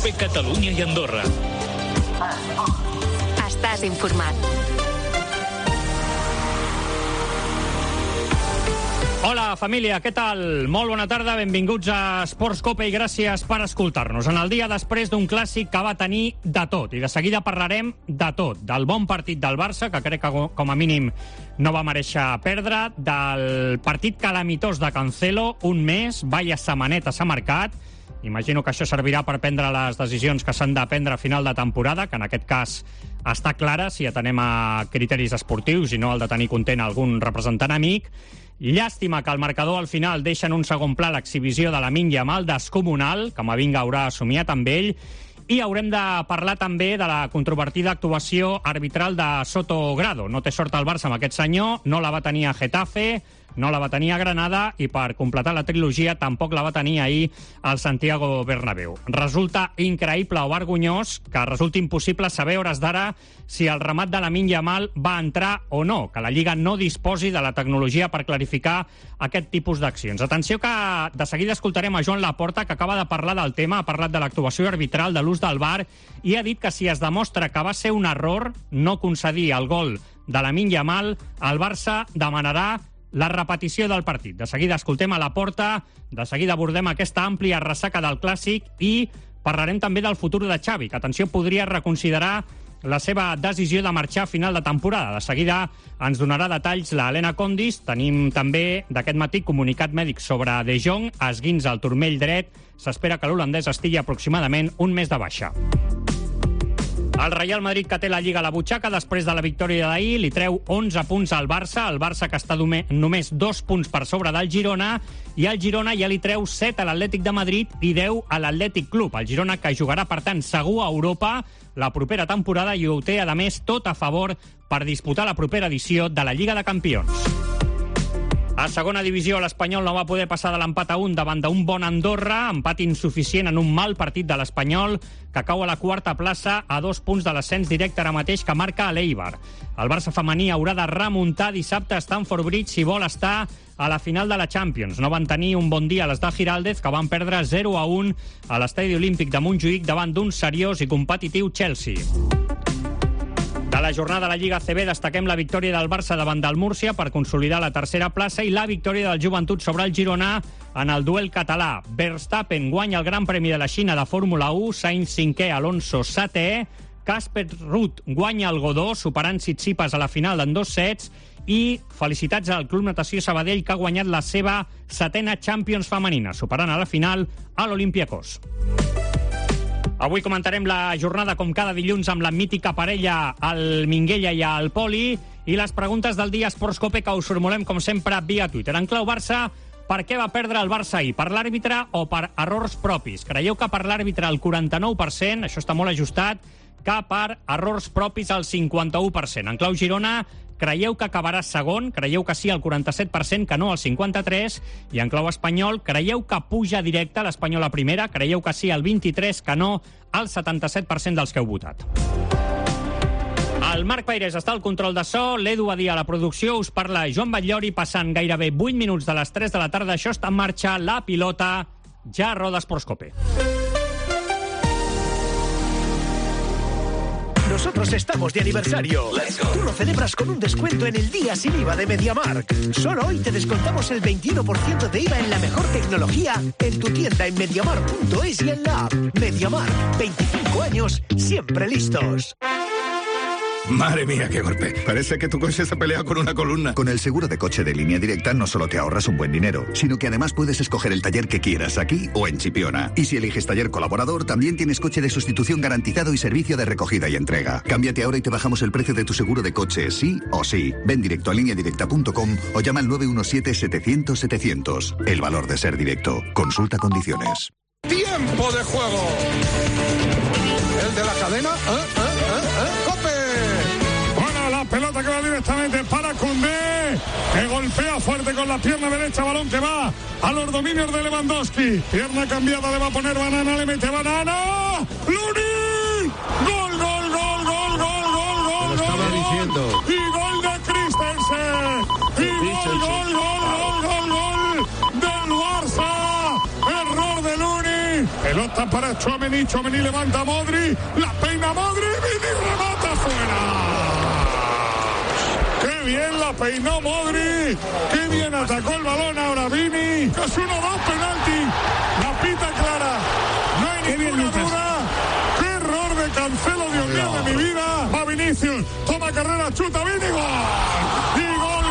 COPE Catalunya i Andorra. Estàs informat. Hola, família, què tal? Molt bona tarda, benvinguts a Esports Cope i gràcies per escoltar-nos. En el dia després d'un clàssic que va tenir de tot, i de seguida parlarem de tot. Del bon partit del Barça, que crec que com a mínim no va mereixer perdre, del partit calamitós de Cancelo, un mes, vaya setmaneta s'ha marcat. Imagino que això servirà per prendre les decisions que s'han de prendre a final de temporada, que en aquest cas està clara si atenem a criteris esportius i no el de tenir content algun representant amic. Llàstima que el marcador al final deixa en un segon pla l'exhibició de Lamine Yamal descomunal, que Camavinga haurà assumiat amb ell, i haurem de parlar també de la controvertida actuació arbitral de Soto Grado. No té sort el Barça amb aquest senyor, no la va tenir a Getafe, no la va tenir a Granada i per completar la trilogia tampoc la va tenir ahir al Santiago Bernabéu. Resulta increïble o vergonyós que resulti impossible saber a hores d'ara si el remat de Lamine Yamal va entrar o no, que la Lliga no disposi de la tecnologia per clarificar aquest tipus d'accions. Atenció que de seguida escoltarem a Joan Laporta, que acaba de parlar del tema, ha parlat de l'actuació arbitral, de l'ús del VAR, i ha dit que si es demostra que va ser un error no concedir el gol de Lamine Yamal, el Barça demanarà la repetició del partit. De seguida escoltem a Laporta, de seguida abordem aquesta àmplia ressaca del Clàssic i parlarem també del futur de Xavi, que, atenció, podria reconsiderar la seva decisió de marxar a final de temporada. De seguida ens donarà detalls la Helena Condis. Tenim també d'aquest matí comunicat mèdic sobre De Jong, esguinça al turmell dret. S'espera que l'holandès estigui aproximadament un mes de baixa. El Real Madrid, que té la Lliga a la butxaca després de la victòria d'ahir, li treu 11 punts al Barça, el Barça que està només 2 punts per sobre del Girona, i el Girona ja li treu 7 a l'Atlètic de Madrid i 10 a l'Atlètic Club. El Girona que jugarà, per tant, segur a Europa la propera temporada i ho té, a més, tot a favor per disputar la propera edició de la Lliga de Campions. A segona divisió, l'Espanyol no va poder passar de l'empat a 1 davant d'un bon Andorra, empat insuficient en un mal partit de l'Espanyol, que cau a la quarta plaça a 2 punts de l'ascens directe ara mateix que marca l'Eibar. El Barça femení haurà de remuntar dissabte a Stamford Bridge si vol estar a la final de la Champions. No van tenir un bon dia les de Giraldez, que van perdre 0-1 a l'Estadi Olímpic de Montjuïc davant d'un seriós i competitiu Chelsea. De la jornada de la Lliga ACB destaquem la victòria del Barça davant del Múrcia per consolidar la tercera plaça i la victòria del Joventut sobre el Girona en el duel català. Verstappen guanya el Gran Premi de la Xina de Fórmula 1, Sainz 5è, Alonso 7è, Casper Ruud guanya el Godó, superant Tsitsipas a la final en 2 sets, i felicitats al Club Natació Sabadell, que ha guanyat la seva 7a Champions femenina, superant a la final a l'Olympiacos. Avui comentarem la jornada com cada dilluns amb la mítica parella al Minguella i al Poli i les preguntes del dia Esports Cope que us formulem com sempre via Twitter. En clau Barça, per què va perdre el Barça ahir? Per l'àrbitre o per errors propis? Creieu que per l'àrbitre el 49%, això està molt ajustat, que per errors propis el 51%. En clau Girona, creieu que acabarà segon? Creieu que sí al 47%, que no al 53%. I en clau Espanyol, creieu que puja directe l'Espanyol a primera? Creieu que sí al 23%, que no al 77% dels que heu votat. El Marc Pairés està al control de so, l'Edu Badia a la producció, us parla Joan Batllori, passant gairebé 8 minuts de les 3 de la tarda. Això està en marxa, la pilota ja roda Esports Cope. Nosotros estamos de aniversario. Tú lo celebras con un descuento en el día sin IVA de MediaMarkt. Solo hoy te descontamos el 21% de IVA en la mejor tecnología en tu tienda en MediaMarkt.es y en la app. MediaMarkt, 25 años, siempre listos. Madre mía, qué golpe. Parece que tu coche se pelea con una columna. Con el seguro de coche de Línea Directa no solo te ahorras un buen dinero, sino que además puedes escoger el taller que quieras aquí o en Chipiona. Y si eliges taller colaborador, también tienes coche de sustitución garantizado y servicio de recogida y entrega. Cámbiate ahora y te bajamos el precio de tu seguro de coche, sí o sí. Ven directo a lineadirecta.com o llama al 917-700-700. El valor de ser directo. Consulta condiciones. ¡Tiempo de juego! ¿El de la cadena? ¡Cope! Pelota que va directamente para Koundé, que golpea fuerte con la pierna derecha, balón que va a los dominios de Lewandowski, pierna cambiada, le va a poner Banana, le mete Banana, ¡Luni! ¡Gol, gol, gol, gol, gol, gol, gol! Lo estaba diciendo. ¡Y gol de Christensen! ¡Y gol, gol, gol, gol, gol, gol del Barça! ¡Error de Luni! pelota para Tchouaméni, Tchouaméni levanta a Modri, la peina Modri, Vini remata fuera. ¡Qué bien la peinó Modri! ¡Qué bien atacó el balón ahora Vini! ¡Es 1-2 penalti! La pita clara. No hay ninguna duda. ¡Qué error de Cancelo, Dios mío de mi vida! Va Vinicius, toma carrera, chuta Vini, gol. Y gol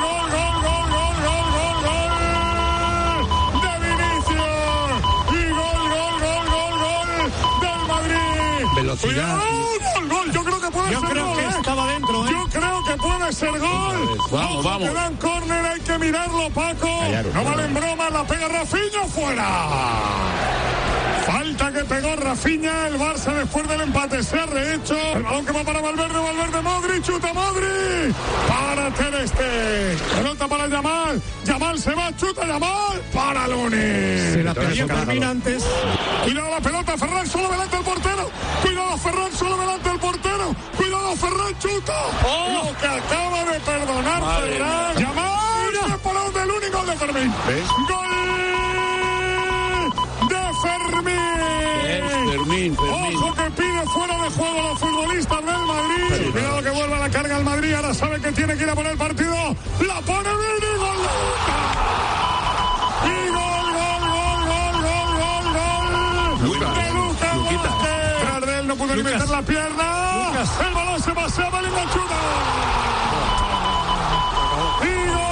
de Vinicius. Y gol del Madrid. Velocidad. Gol. Yo creo que puede ser gol. Yo creo que estaba dentro, ¿eh? Yo creo que puede ser gol. Vamos. Que dan córner, hay que mirarlo, Paco. No valen bromas, la pega Rafinha fuera. Falta que pegó Rafinha, el Barça después del empate se ha rehecho. El balón que va para Valverde, Modri, chuta Modri. Para Ter Stegen. Pelota para Yamal. Yamal se va, chuta Yamal. Para Lunin. Se la perdió Fermín antes. Cuidado la pelota, Ferran solo delante del portero. Cuidado Ferran solo delante del portero. Cuidado Ferran, chuta. Lo que acaba de perdonar Ferran. Yamal. Y el balón del Lunin, gol de Fermín. Gol de Fermín. Ojo que pide fuera de juego a los futbolistas del Madrid. Cuidado que vuelva la carga al Madrid. Ahora sabe que tiene que ir a por el partido. La pone Vini, gol de Luka. Y gol de Luka. Gardel no pudo meter la pierna. El balón se pasea, Bellingham chuta. Y gol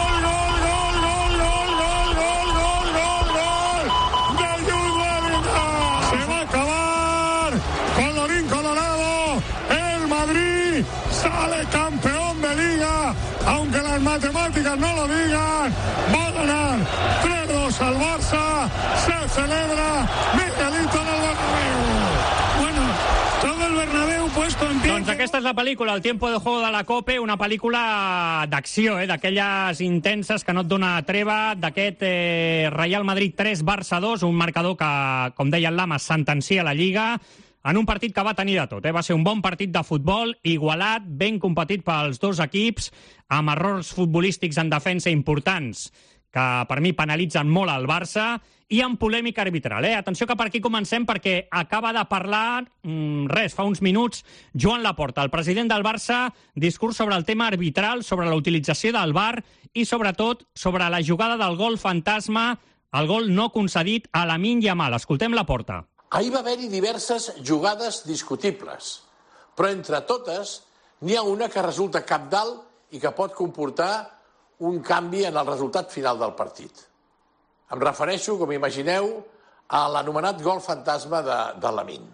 de Jude Bellingham. Se va a acabar. Colorín colorado. El Madrid sale campeón de liga. Aunque las matemáticas no lo digan. Va a ganar 3-2 al Barça. Se celebra Miguelito en el Bernabéu. Bueno, todo el Bernabéu puesto en pie. Doncs aquesta és la pel·lícula, El tiempo de juego de la COPE, una pel·lícula d'acció, d'aquelles intenses que no et dona treva, d'aquest Real Madrid 3, Barça 2, un marcador que, com deia el Lama, sentencia la Lliga, en un partit que va tenir de tot. Va ser un bon partit de futbol, igualat, ben competit pels dos equips, amb errors futbolístics en defensa importants, que per mi penalitzen molt al Barça, i amb polèmica arbitral. Atenció que per aquí comencem perquè acaba de parlar, fa uns minuts, Joan Laporta, el president del Barça, discurs sobre el tema arbitral, sobre la utilització del VAR i, sobretot, sobre la jugada del gol fantasma, el gol no concedit a Lamine Yamal. Escoltem Laporta. Ahir va haver-hi diverses jugades discutibles, però entre totes n'hi ha una que resulta cabdal i que pot comportar un canvi en el resultat final del partit. Em refereixo, com imagineu, a l'anomenat gol fantasma de Lamine.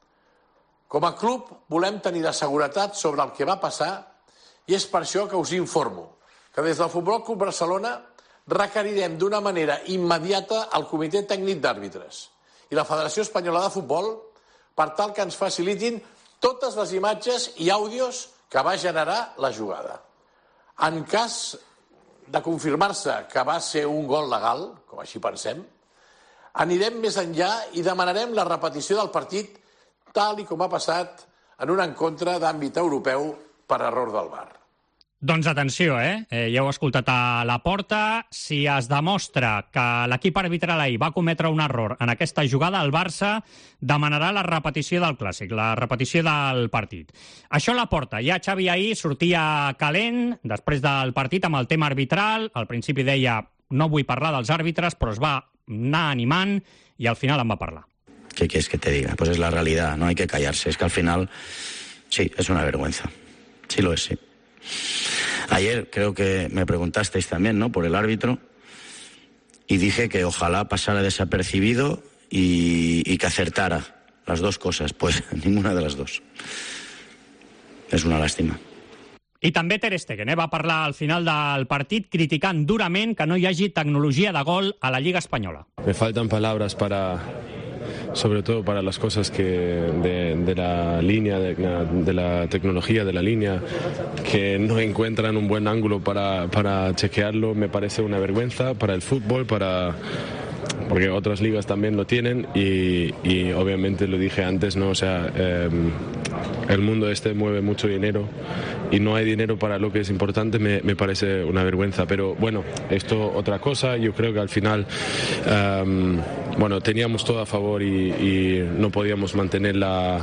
Com a club volem tenir la seguretat sobre el que va passar i és per això que us informo que des del Futbol Club Barcelona requerirem d'una manera immediata el Comitè Tècnic d'Àrbitres i la Federació Espanyola de Futbol per tal que ens facilitin totes les imatges i àudios que va generar la jugada. En cas de confirmar-se que va ser un gol legal, com així pensem, anirem més enllà i demanarem la repetició del partit tal i com ha passat en un encontre d'àmbit europeu per error del VAR. Doncs atenció, ja heu escoltat a Laporta. Si es demostra que l'equip arbitral ahir va cometre un error en aquesta jugada, el Barça demanarà la repetició del Clàssic, la repetició del partit. Això Laporta. Ja Xavi ahir sortia calent després del partit amb el tema arbitral. Al principi deia no vull parlar dels àrbitres, però es va anar animant i al final en va parlar. ¿Qué quieres que te diga? Pues es la realidad, no hay que callarse. Es que al final, sí, es una vergüenza. Sí lo es, sí. Ayer creo que me preguntasteis también, ¿no?, por el árbitro, y dije que ojalá pasara desapercibido y que acertara las dos cosas. Pues ninguna de las dos. És una lástima. I també Ter Stegen va parlar al final del partit criticant durament que no hi hagi tecnologia de gol a la Lliga Espanyola. Me faltan palabras sobre todo para las cosas que de la línea, de la tecnología de la línea, que no encuentran un buen ángulo para chequearlo. Me parece una vergüenza para el fútbol, porque otras ligas también lo tienen y obviamente lo dije antes, ¿no? O sea, el mundo mueve mucho dinero y no hay dinero para lo que es importante. Me parece una vergüenza, pero bueno, esto otra cosa. Yo creo que al final teníamos todo a favor y no podíamos mantenerla,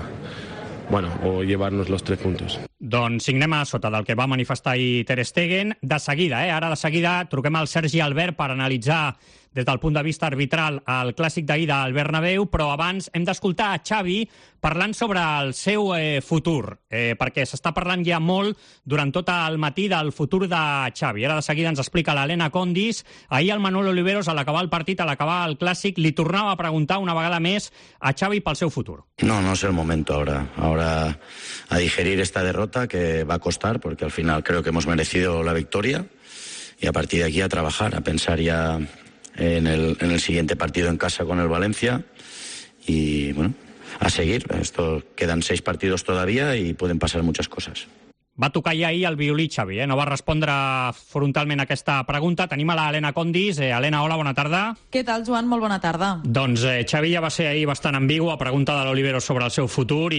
o llevarnos los 3 puntos. Doncs signem a sota del que va manifestar ahir Ter Stegen. De seguida, ara de seguida, truquem al Sergi Albert per analitzar des del punt de vista arbitral el clàssic d'ahir del Bernabéu, però abans hem d'escoltar a Xavi parlant sobre el seu futur, perquè s'està parlant ja molt durant tot el matí del futur de Xavi. Ara de seguida ens explica l'Helena Condis. Ahir el Manuel Oliveros, a l'acabar el partit, a l'acabar el clàssic, li tornava a preguntar una vegada més a Xavi pel seu futur. No es el momento ahora a digerir esta derrota que va a costar, porque al final creo que hemos merecido la victoria, y a partir de aquí a trabajar, a pensar ya en el siguiente partido en casa con el Valencia y a seguir. Quedan 6 partidos todavía y pueden pasar muchas cosas. Va tocar ja ahir el violí, Xavi, no va respondre frontalment a aquesta pregunta. Tenim a l'Helena Condis. Helena, hola, bona tarda. Què tal, Joan? Molt bona tarda. Doncs Xavi ja va ser ahir bastant ambigu a pregunta de l'Oliveros sobre el seu futur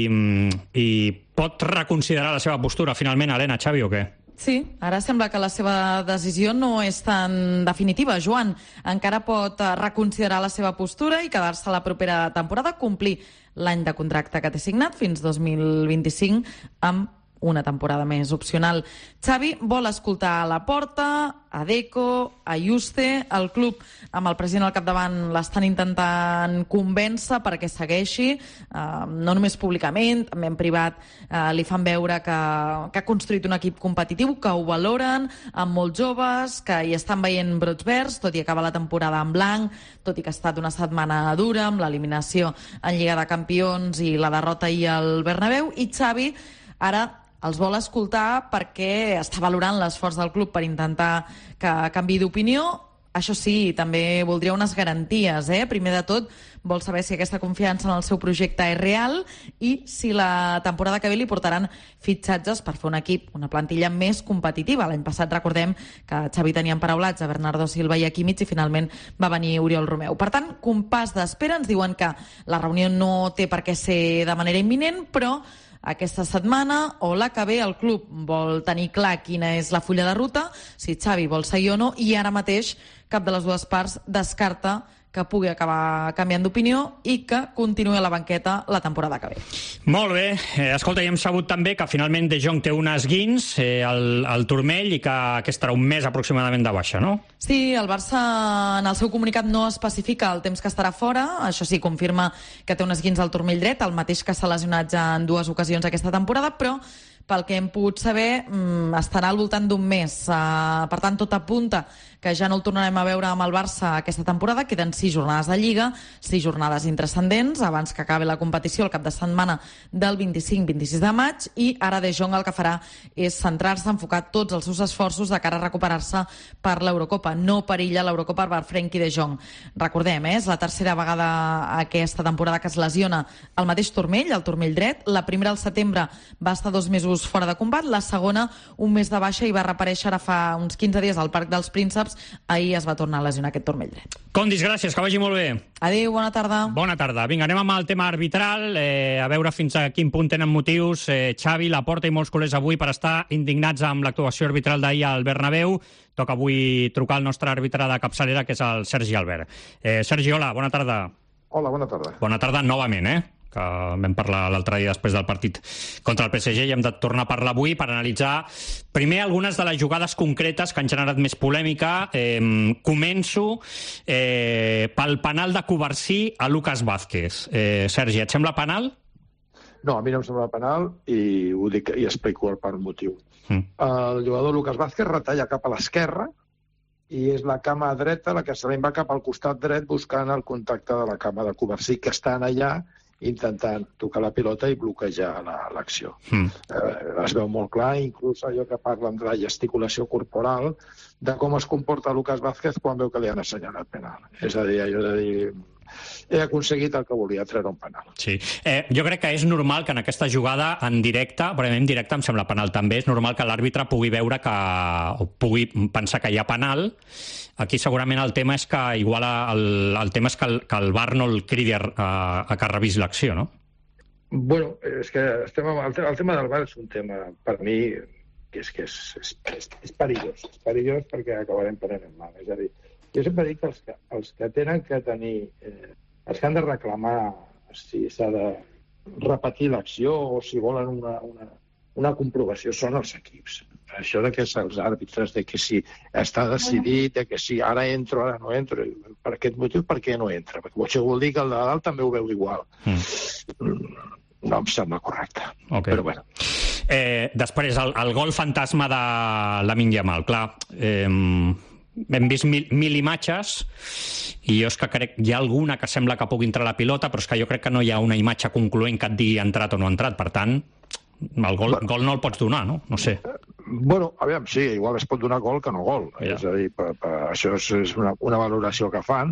i pot reconsiderar la seva postura finalment, Helena, Xavi, o què? Sí, ara sembla que la seva decisió no és tan definitiva, Joan. Encara pot reconsiderar la seva postura i quedar-se la propera temporada, complir l'any de contracte que té signat fins 2025 amb una temporada més opcional. Xavi vol escoltar a Laporta, a Deco, a Juste. El club, amb el president al capdavant, l'estan intentant convèncer perquè segueixi, no només públicament, també en privat li fan veure que ha construït un equip competitiu, que ho valoren, amb molts joves, que hi estan veient brots verds, tot i acabar la temporada en blanc, tot i que ha estat una setmana dura, amb l'eliminació en Lliga de Campions i la derrota ahir al Bernabéu, i Xavi ara els vol escoltar perquè està valorant l'esforç del club per intentar que canviï d'opinió. Això sí, també voldria unes garanties. Primer de tot, vol saber si aquesta confiança en el seu projecte és real i si la temporada que ve li portaran fitxatges per fer un equip, una plantilla més competitiva. L'any passat recordem que Xavi tenia emparaulats a Bernardo Silva i a Kimmich i finalment va venir Oriol Romeu. Per tant, compàs d'espera. Ens diuen que la reunió no té per què ser de manera imminent, però aquesta setmana o la que ve el club vol tenir clar quina és la fulla de ruta, si Xavi vol seguir o no, i ara mateix cap de les dues parts descarta que pugui acabar canviant d'opinió i que continuï a la banqueta la temporada que ve. Molt bé. Escolta, i hem sabut també que finalment De Jong té un esguins al turmell i que aquest estarà un mes aproximadament de baixa, no? Sí, el Barça en el seu comunicat no especifica el temps que estarà fora. Això sí, confirma que té un esguins al turmell dret, el mateix que s'ha lesionat ja en 2 ocasions aquesta temporada, però pel que hem pogut saber, estarà al voltant d'un mes. Per tant, tot apunta que ja no el tornarem a veure amb el Barça aquesta temporada. Queden 6 jornades de Lliga, 6 jornades intrascendents, abans que acabi la competició el cap de setmana del 25-26 de maig, i ara De Jong el que farà és centrar-se, enfocar tots els seus esforços de cara a recuperar-se per l'Eurocopa. No perilla l'Eurocopa per Frenkie De Jong. Recordem, és la tercera vegada aquesta temporada que es lesiona el mateix turmell, el turmell dret. La primera al setembre va estar 2 mesos fora de combat, la segona un mes de baixa i va reaparèixer ara fa uns 15 dies al Parc dels Prínceps. Ahir es va tornar a lesionar aquest turmell dret. Condis, gràcies, que vagi molt bé. Adéu, bona tarda. Bona tarda. Vinga, anem amb el tema arbitral, a veure fins a quin punt tenen motius Xavi, Laporta i molts culers avui per estar indignats amb l'actuació arbitral d'ahir al Bernabéu. Toca avui trucar al nostre àrbitre de capçalera, que és el Sergi Albert. Sergi, hola, bona tarda. Hola, bona tarda. Bona tarda novament, que vam parlar l'altre dia després del partit contra el PSG i hem de tornar a parlar avui per analitzar primer algunes de les jugades concretes que han generat més polèmica. Començo pel penal de Covarsí a Lucas Vázquez. Sergi, et sembla penal? No, a mi no em sembla penal i ho dic i explico el motiu. El jugador Lucas Vázquez retalla cap a l'esquerra i és la cama dreta la que se li va cap al costat dret buscant el contacte de la cama de Covarsí, que estan allà intentant tocar la pilota i bloquejar l'acció. Es veu molt clar, inclús allò que parlen de la gesticulació corporal, de com es comporta Lucas Vázquez quan veu que li han assenyalat penal. És a dir, allò de dir, he aconseguit el que volia, treure un penal. Sí. Jo crec que és normal que en aquesta jugada en directe, però en directe em sembla penal també, és normal que l'àrbitre pugui veure o pugui pensar que hi ha penal. Aquí segurament el tema és que igual el tema és que el VAR no el cridi a que revisi l'acció, no? Bueno, és que el tema del VAR és un tema, per mi, que és perillós. És perillós perquè acabarem prenent mal. És a dir, Jo sempre dic que els que tenen que tenir, els que han de reclamar si s'ha de repetir l'acció o si volen una comprovació són els equips. Això de que els àrbitres, de que si està decidit, de que si ara entro, ara no entro, per aquest motiu, per què no entra? Perquè això vol dir que el de dalt també ho veu igual. No em sembla correcte. Okay. Però bueno. Després, el gol fantasma de Lamine Yamal. Clar, hem vist mil imatges i jo és que crec hi ha alguna que sembla que pugui entrar a la pilota, però és que jo crec que no hi ha una imatge concloent que et digui entrat o no entrat. Per tant, el gol no el pots donar, no? No sé. Bueno, aviam, sí, igual es pot donar gol que no gol. Ja. És a dir, això és una valoració que fan.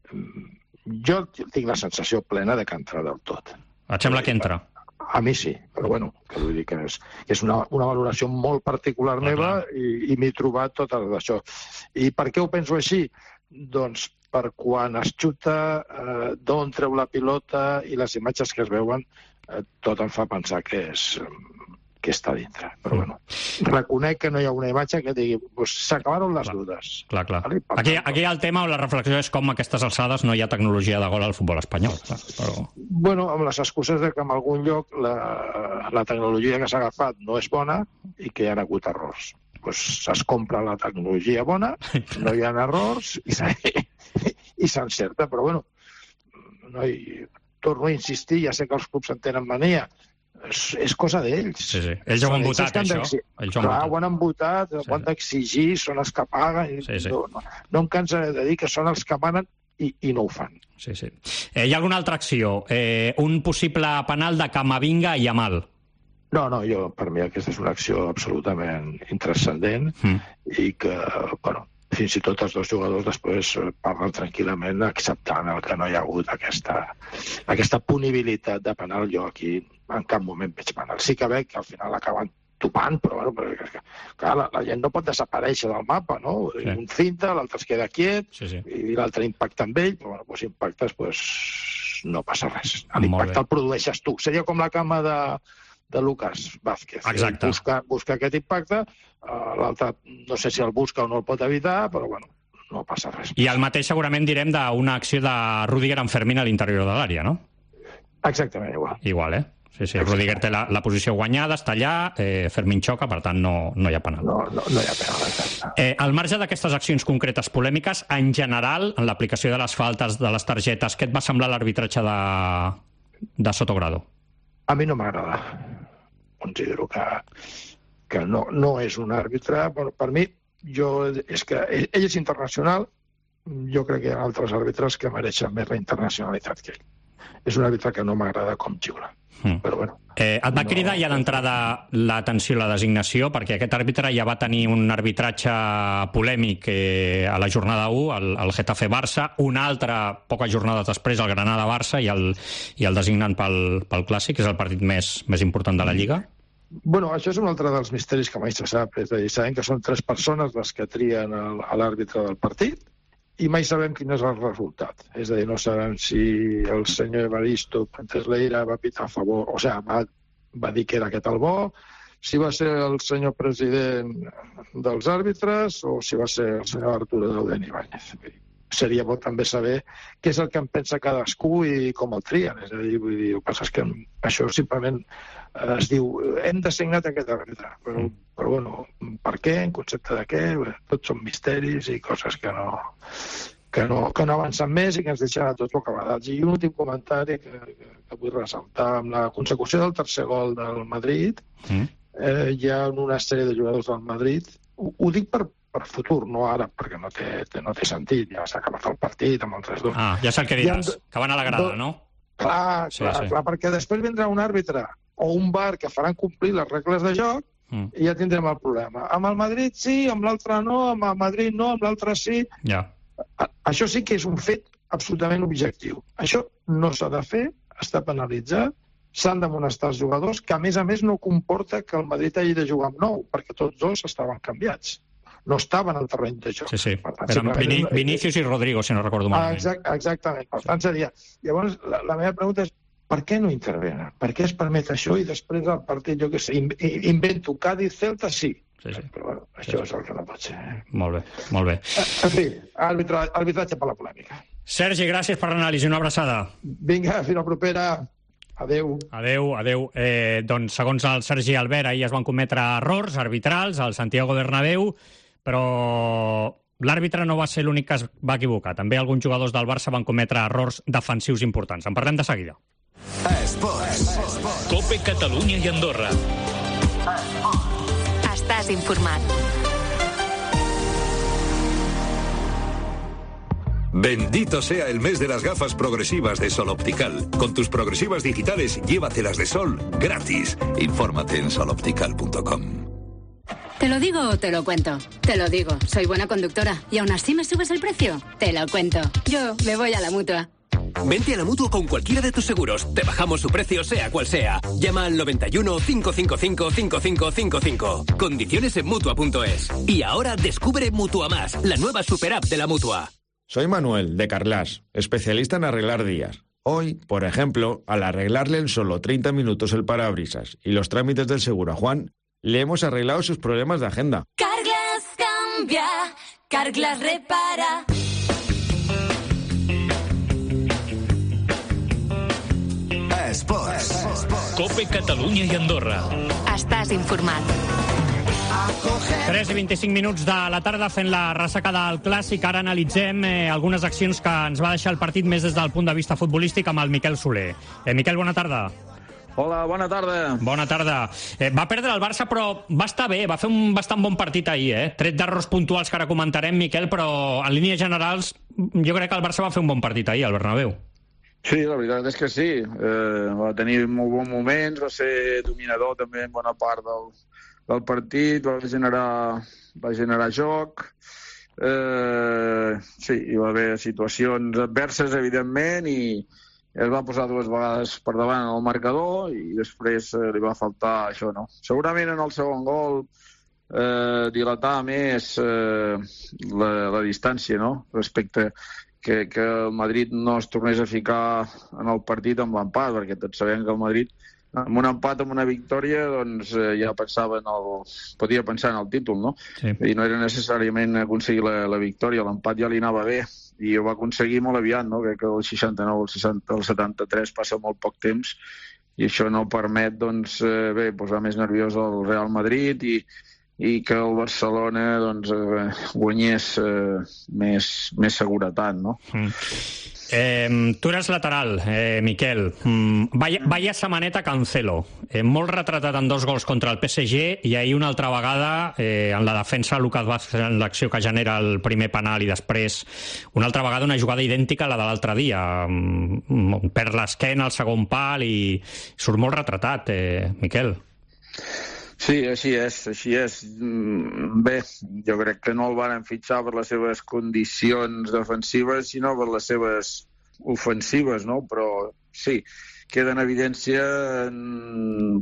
Jo tinc la sensació plena de que entra del tot. Et sembla que entra? A mi sí, però bueno, que vull dir que és una valoració molt particular meva i m'he trobat tot això. I per què ho penso així? Doncs per quan es xuta, d'on treu la pilota i les imatges que es veuen, tot em fa pensar que està dintre. Però bueno, reconec que no hi ha una imatge que digui s'acabaron les dudes. Clar. Aquí hi ha el tema on la reflexió és com a aquestes alçades no hi ha tecnologia de gol al futbol espanyol. Però... Bueno, amb les excuses de que en algun lloc la tecnologia que s'ha agafat no és bona i que hi ha hagut errors. Es compra la tecnologia bona, no hi ha errors i s'encerta. Però bueno, torno a insistir, ja sé que els clubs en tenen mania, és cosa d'ells. Sí. Ells ho han votat, això. Clar, ho han votat, ho han d'exigir, són els que paguen. Sí. No em cansaré de dir que són els que manen i no ho fan. Sí. Hi ha alguna altra acció? Un possible penal de Camavinga i Yamal. No, per mi aquesta és una acció absolutament intranscendent i que, bueno, fins i tot els dos jugadors després parlen tranquil·lament acceptant el que no hi ha hagut aquesta punibilitat de penal. Jo aquí en cap moment veig penal. Sí que veig que al final acaben topant, però bueno, clar, la gent no pot desaparèixer del mapa, no? Sí. Un finta, l'altre es queda quiet i l'altre impacta amb ell, però bueno, si impactes no passa res. L'impacte el produeixes tu. Seria com la cama de Lucas Vázquez. Exacte. Busca aquest impacte, l'altre no sé si el busca o no el pot evitar, però bueno, no passa res. I el mateix segurament direm d'una acció de Rüdiger en Fermín a l'interior de l'àrea, no? Exactament igual. Igual, Sí. Rüdiger té la posició guanyada, està allà, Fermín xoca, per tant no hi ha penal. No hi ha penal, exacte. Al marge d'aquestes accions concretes polèmiques, en general, en l'aplicació de les faltes, de les targetes, què et va semblar l'arbitratge de Sotogrado? A mi no m'agrada. Considero que no és un àrbitre. Per mi, és que ell és internacional, jo crec que hi ha altres àrbitres que mereixen més la internacionalitat que ell. És un àrbitre que no m'agrada com xiula. Però bueno. Et va cridar ja d'entrada l'atenció a la designació, perquè aquest àrbitre ja va tenir un arbitratge polèmic a la jornada 1, el Getafe-Barça, una altra poques jornades després, el Granada-Barça, i el designant pel Clàssic, que és el partit més important de la Lliga. Bueno, això és un altre dels misteris que mai se sap. És a dir, sabem que són 3 persones les que trien l'àrbitre del partit, i mai sabem quin és el resultat. És a dir, no sabem si el senyor Evaristo Pentesleira va pitar a favor, o sigui, va dir que era aquest el bo, si va ser el senyor president dels àrbitres o si va ser el senyor Arturo Dauden Ibáñez. Seria bo també saber què és el que en pensa cadascú i com el trien. És a dir, vull dir, el que passa és que això simplement es diu hem designat aquest àrbitre, però bueno, per què, en concepte de què, tots són misteris i coses que no avancen més i que ens deixen a tots bocabadats. I un últim comentari que vull ressaltar: amb la consecució del tercer gol del Madrid, hi ha una sèrie de jugadors del Madrid, ho dic per futur, no ara, perquè no té sentit, ja s'ha acabat el partit amb el 3-2. Ja sé el que diràs, que van a la grada, no? Clar, perquè després vindrà un àrbitre o un VAR que faran complir les regles de joc i ja tindrem el problema. Amb el Madrid sí, amb l'altre no, amb el Madrid no, amb l'altre sí. Això sí que és un fet absolutament objectiu. Això no s'ha de fer, està penalitzat, s'han d'amonestar els jugadors, que a més no comporta que el Madrid hagi de jugar amb 9, perquè tots dos estaven canviats. No estaven al terreny de joc. Sí. Eren Vinícius i Rodrigo, si no recordo malament. Exactament. Per tant, seria... Llavors, la meva pregunta és Per què no intervenen? Per què es permet això i després del partit, jo què sé, invento Cádiz-Celta, sí. Però bueno, això és el que no pot ser. Molt bé, molt bé. En fi, arbitratge per la polèmica. Sergi, gràcies per l'anàlisi, una abraçada. Vinga, fins la propera. Adéu. Adéu. Doncs, segons el Sergi Albert, ahir es van cometre errors arbitrals al Santiago Bernabéu, però l'àrbitre no va ser l'únic que es va equivocar. També alguns jugadors del Barça van cometre errors defensius importants. En parlem de seguida. Cope Catalunya i Andorra. Estàs informat. Bendito sea el mes de las gafas progresivas de Sol Optical. Con tus progresivas digitales, llévatelas de sol gratis. Infórmate en soloptical.com. ¿Te lo digo o te lo cuento? Te lo digo, soy buena conductora. ¿Y aún así me subes el precio? Te lo cuento. Yo me voy a la Mutua. Vente a la Mutua con cualquiera de tus seguros. Te bajamos su precio sea cual sea. Llama al 91 555 5555. Condiciones en Mutua.es. Y ahora descubre Mutua Más, la nueva superapp de la Mutua. Soy Manuel, de Carlas, especialista en arreglar días. Hoy, por ejemplo, al arreglarle en solo 30 minutos el parabrisas y los trámites del seguro a Juan, le hemos arreglado sus problemas de agenda. Carglass cambia, Carglass repara. Esports. Cope Catalunya i Andorra. Estàs informat. 3 i 25 minuts de la tarda fent la ressaca del Clàssic. Ara analitzem algunes accions que ens va deixar el partit més des del punt de vista futbolístic amb el Miquel Soler. Miquel, bona tarda. Hola, bona tarda. Bona tarda. Va perdre el Barça, però va estar bé, va fer un bastant bon partit ahir, Tret d'errors puntuals que ara comentarem, Miquel, però en línies generals jo crec que el Barça va fer un bon partit ahir al Bernabéu. Sí, la veritat és que sí. Va tenir molt bons moments, va ser dominador també en bona part del partit, va generar joc. Sí, hi va haver situacions adverses, evidentment, i es va posar 2 vegades per davant el marcador i després li va faltar això, no? Segurament en el segon gol dilatar més la distància, no?, respecte que el Madrid no es tornés a ficar en el partit amb l'empat, perquè tots sabem que el Madrid amb un empat, amb una victòria, doncs ja podia pensar en el títol, no? Sí. I no era necessàriament aconseguir la victòria, l'empat ja li anava bé, i ho va aconseguir molt aviat, no? Crec que el 69, el 73 passa molt poc temps, i això no permet, doncs, posar més nerviós el Real Madrid i que el Barcelona doncs, guanyés més seguretat, no? Tu eres lateral, Miquel. Vaya setmaneta Cancelo. Molt retratat en 2 gols contra el PSG i ahir una altra vegada en la defensa Lucas Vázquez en l'acció que genera el primer penal i després una altra vegada una jugada idèntica a la de l'altre dia. Perd l'esquena al segon pal i surt molt retratat, Miquel. Sí, així és. Bé, jo crec que no el van fitxar per les seves condicions defensives, sinó per les seves ofensives, no? Però sí, queda en evidència en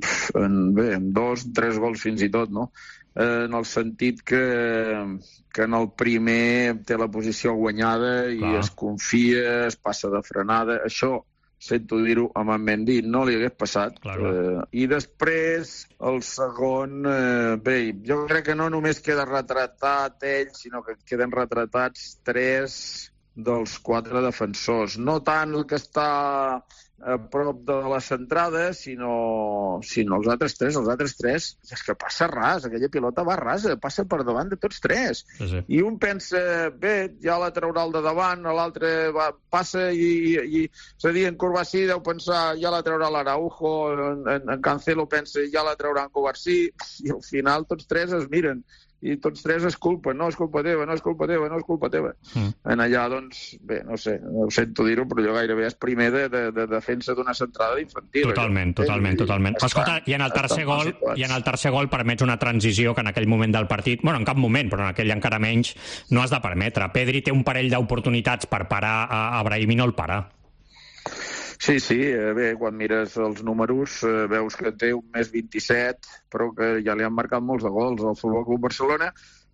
2, 3 gols fins i tot, no? En el sentit que en el primer té la posició guanyada i es confia, es passa de frenada. Això, sento dir-ho, amb en Mendy no li hagués passat. I després, el segon, jo crec que no només queda retratat ell, sinó que queden retratats 3 dels 4 defensors. No tant el que està a prop de la centrada, sinó els altres 3. Els altres 3, és que passa ras, aquella pilota va rasa, passa per davant de tots 3. Sí. I un pensa, ja la traurà el de davant, l'altre passa i és a dir, en Covarsí deu pensar, ja la traurà l'Araujo, en Cancelo pensa, ja la traurà en Covarsí, i al final tots 3 es miren. I tots 3 es culpen, no és culpa teva, no és culpa teva, no és culpa teva. En allà, doncs, no sé, no ho sento dir-ho, però jo gairebé és primer de defensa d'una centrada infantil. Totalment. Escolta, i en el tercer gol permets una transició que en aquell moment del partit, en cap moment, però en aquell encara menys, no has de permetre. Pedri té un parell d'oportunitats per parar a Brahim i no el para. Sí, quan mires els números veus que té un més 27, però que ja li han marcat molts de gols al Futbol Club Barcelona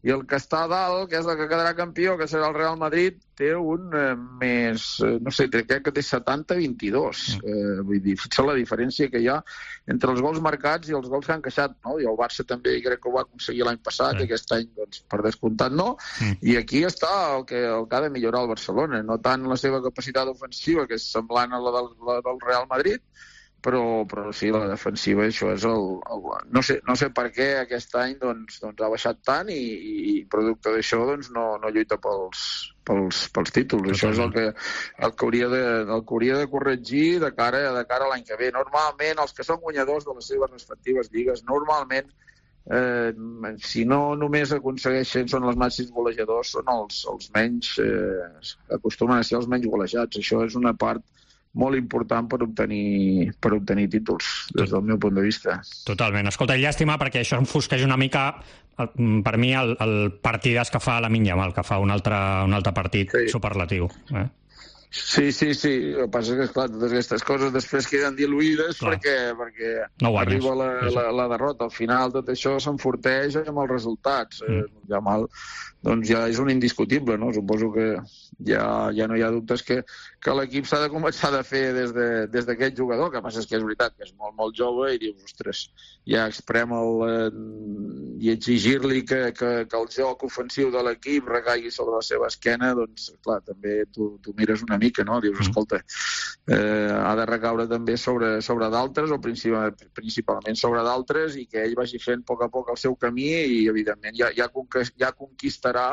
I el que està a dalt, que és el que quedarà campió, que serà el Real Madrid, té un més... No sé, crec que té 70-22. Vull dir, fixa la diferència que hi ha entre els gols marcats i els gols que han encaixat, no? I el Barça també crec que ho va aconseguir l'any passat, i aquest any, doncs, per descomptat, no. I aquí està el que ha de millorar el Barcelona. No tant la seva capacitat ofensiva, que és semblant a la del Real Madrid, però sí, la defensiva, això és no sé per què aquest any doncs ha baixat tant i producte d'això doncs no lluita pels títols. Això és el que hauria de corregir de cara a l'any que ve. Normalment, els que són guanyadors de les seves respectives lligues, normalment, si no només aconsegueixen, són els màxims golejadors, són els menys, acostumen a ser els menys golejats. Això és una part molt important per obtenir títols, des del meu punt de vista. Totalment. Escolta, llàstima, perquè això enfosqueix una mica, per mi, el partidàs que fa Lamine Yamal, que fa un altre partit superlatiu. Sí. El que passa és que, esclar, totes aquestes coses després queden diluïdes perquè arriba la derrota. Al final tot això s'enforteix amb els resultats. Yamal doncs ja és un indiscutible, no? Suposo que ja no hi ha dubtes que l'equip s'ha de començar a fer des d'aquest jugador. El que passa és que és veritat que és molt, molt jove i dius, ostres, ja exprem i exigir-li que el joc ofensiu de l'equip recaigui sobre la seva esquena, doncs, clar, també tu mires una mica, no? Dius, escolta, ha de recaure també sobre d'altres, o principalment sobre d'altres, i que ell vagi fent a poc el seu camí i, evidentment, ja conquistarà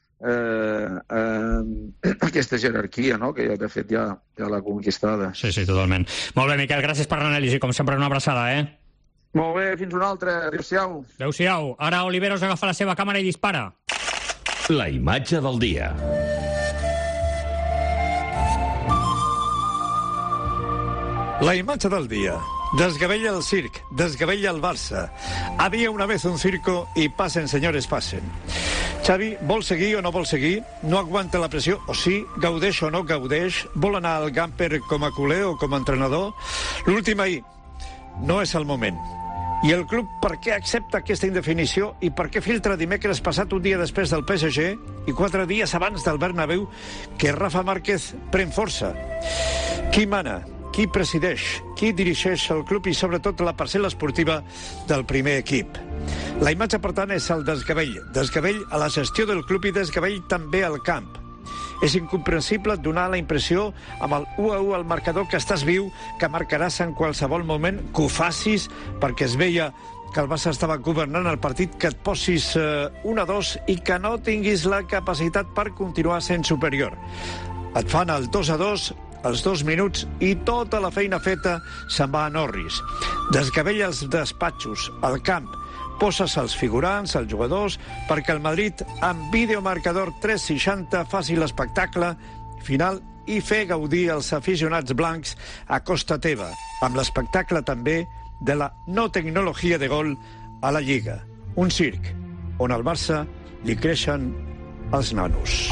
aquesta jerarquia, no? Que de fet ja l'ha conquistada. Sí, totalment. Molt bé, Miquel, gràcies per l'anàlisi. Com sempre, una abraçada, Molt bé, fins una altra. Adéu-siau. Adéu-siau. Ara Oliveros agafa la seva càmera i dispara. La imatge del dia. La imatge del dia. Desgavella el circ, desgavella el Barça. Había una vez un circo y pasen, señores, pasen. Xavi vol seguir o no vol seguir? No aguanta la pressió o sí? Gaudeix o no gaudeix? Vol anar al Gamper com a culer o com a entrenador? L'últim ahir. No és el moment. I el club per què accepta aquesta indefinició i per què filtra dimecres passat, un dia després del PSG i 4 dies abans del Bernabéu, que Rafa Márquez pren força? Qui mana? Qui presideix? Qui dirigeix el club i, sobretot, la parcel·la esportiva del primer equip? La imatge, per tant, és el desgavell. Desgavell a la gestió del club i desgavell també al camp. És incomprensible donar la impressió, amb el 1-1 al marcador, que estàs viu, que marcaràs en qualsevol moment, que ho facis, perquè es veia que el Barça estava governant el partit, que et posis 1-2 i que no tinguis la capacitat per continuar sent superior. Et fan el 2-2 als 2 minuts i tota la feina feta se'n va a Norris. Desgavella els despatxos, al camp, poses els figurants, els jugadors, perquè el Madrid, amb videomarcador 360, faci l'espectacle final i fer gaudir els aficionats blancs a costa teva, amb l'espectacle també de la no tecnologia de gol a la Lliga. Un circ on al Barça li creixen els nanos.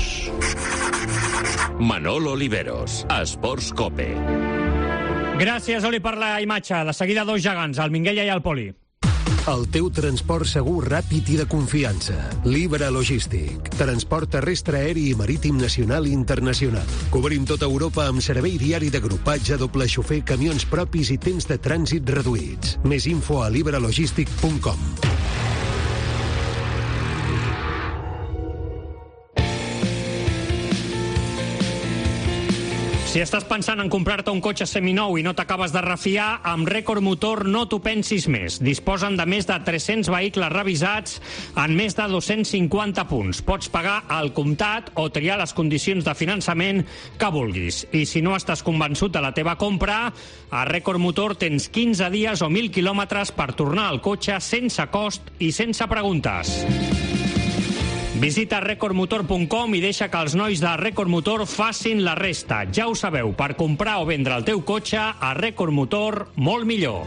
Manolo Oliveros, Esports Cope. Gràcies, Oli, per la imatge. De seguida, 2 gegants, el Minguella i el Poli. El teu transport segur, ràpid i de confiança. Libra Logístic. Transport terrestre, aeri i marítim nacional i internacional. Cobrim tota Europa amb servei diari d'agrupatge, doble xofer, camions propis i temps de trànsit reduïts. Més info a libralogistic.com. Si estàs pensant en comprar-te un cotxe seminou i no t'acabes de refiar, amb Record Motor no t'ho pensis més. Disposen de més de 300 vehicles revisats en més de 250 punts. Pots pagar al comptat o triar les condicions de finançament que vulguis. I si no estàs convençut de la teva compra, a Record Motor tens 15 dies o 1.000 quilòmetres per tornar al cotxe sense cost i sense preguntes. Visita recordmotor.com i deixa que els nois de Record Motor facin la resta. Ja ho sabeu, per comprar o vendre el teu cotxe, a Record Motor, molt millor.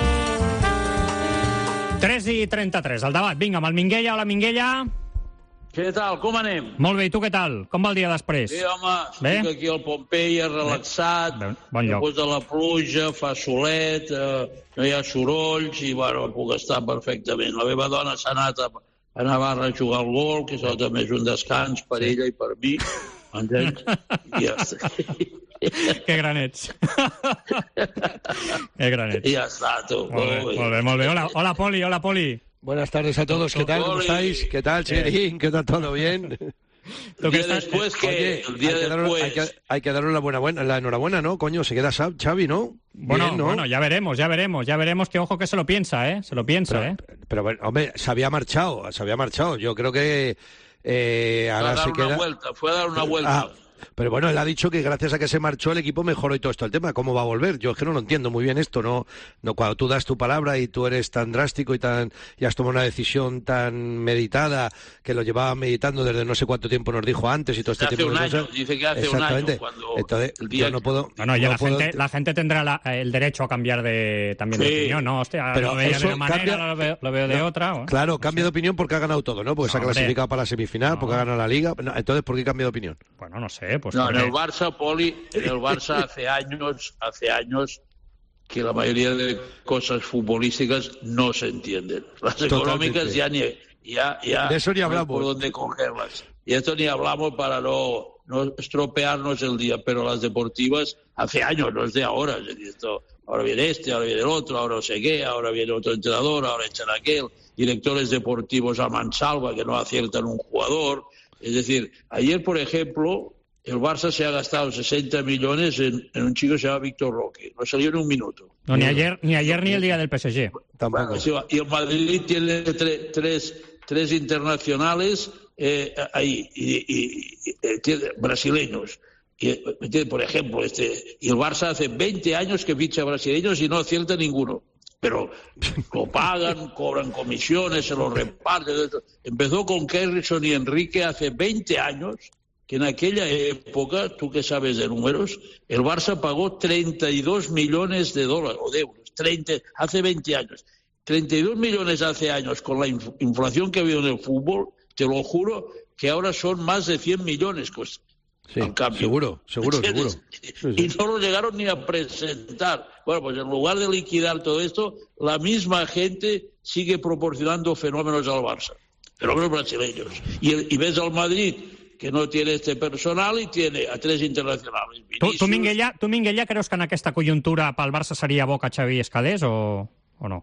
...3:33, el debat. Vinga, amb el Minguella o la Minguella... Què tal, com anem? Molt bé, i tu què tal? Com va el dia després? Bé, home, estic aquí al Pompeia, relaxat, bon lloc. després de la pluja, fa solet, no hi ha sorolls, i bueno, puc estar perfectament. La meva dona s'ha anat a Navarra a jugar al gol, que això també és un descans per ella i per mi, entens? I ja està. Que gran ets. Que gran ets. I ja està, tu. Molt bé. Hola, Poli. Buenas tardes a todos, ¿qué tal? ¿Cómo estáis? ¿Qué tal, Chiquitín? ¿Qué tal? ¿Todo bien? El día después, hay que darle la enhorabuena, ¿no? Coño, se queda Xavi, ¿no? Bueno, bien, ¿no? Bueno, ya veremos que ojo que se lo piensa, ¿eh? Se lo piensa, Pero bueno, hombre, se había marchado. Yo creo que ahora se queda... Fue a dar una vuelta. Pero bueno, él ha dicho que gracias a que se marchó el equipo mejoró y todo esto el tema. ¿Cómo va a volver? Yo es que no lo entiendo muy bien esto. No cuando tú das tu palabra y tú eres tan drástico y has tomado una decisión tan meditada que lo llevaba meditando desde no sé cuánto tiempo nos dijo antes y todo este tiempo. Dice que hace un año. Entonces, yo no puedo... La gente tendrá el derecho a cambiar de opinión, ¿no? Hostia, pero lo veía de una manera, lo veo de otra. Claro, cambia de opinión porque ha ganado todo, ¿no? Porque se ha clasificado para la semifinal, porque ha ganado la Liga. No, entonces, ¿por qué cambia de opinión? Bueno, no sé. Pues en el Barça, Poli, hace años que la mayoría de cosas futbolísticas no se entienden. Las económicas ya de eso ni hablamos. Por dónde cogerlas. Y esto ni hablamos para no estropearnos el día, pero las deportivas hace años, no es de ahora. Es decir, ahora viene ahora viene el otro, ahora no sé qué, ahora viene otro entrenador, ahora echan aquel, directores deportivos a mansalva que no aciertan un jugador. Es decir, ayer, por ejemplo, el Barça se ha gastado 60 millones en un chico que se llama Víctor Roque. No salió en un minuto. No, ni ayer ni el día del PSG. Tampoco. Y el Madrid tiene tres internacionales ahí, brasileños. Por ejemplo, y el Barça hace 20 años que ficha brasileños y no acierta ninguno. Pero lo pagan, cobran comisiones, se lo reparten. Empezó con Kerrison y Enrique hace 20 años, que en aquella época, tú que sabes de números, el Barça pagó 32 millones de dólares o de euros, hace 20 años. 32 millones hace años, con la inflación que ha habido en el fútbol, te lo juro que ahora son más de 100 millones. Pues, sí, seguro. Y no lo llegaron ni a presentar. Bueno, pues en lugar de liquidar todo esto, la misma gente sigue proporcionando fenómenos al Barça, fenómenos brasileños. Y ves al Madrid, que no tiene este personal y tiene a tres internacionales. Tu Minguella, creus que en aquesta conjuntura pel Barça seria bo que Xavi es quedés o no?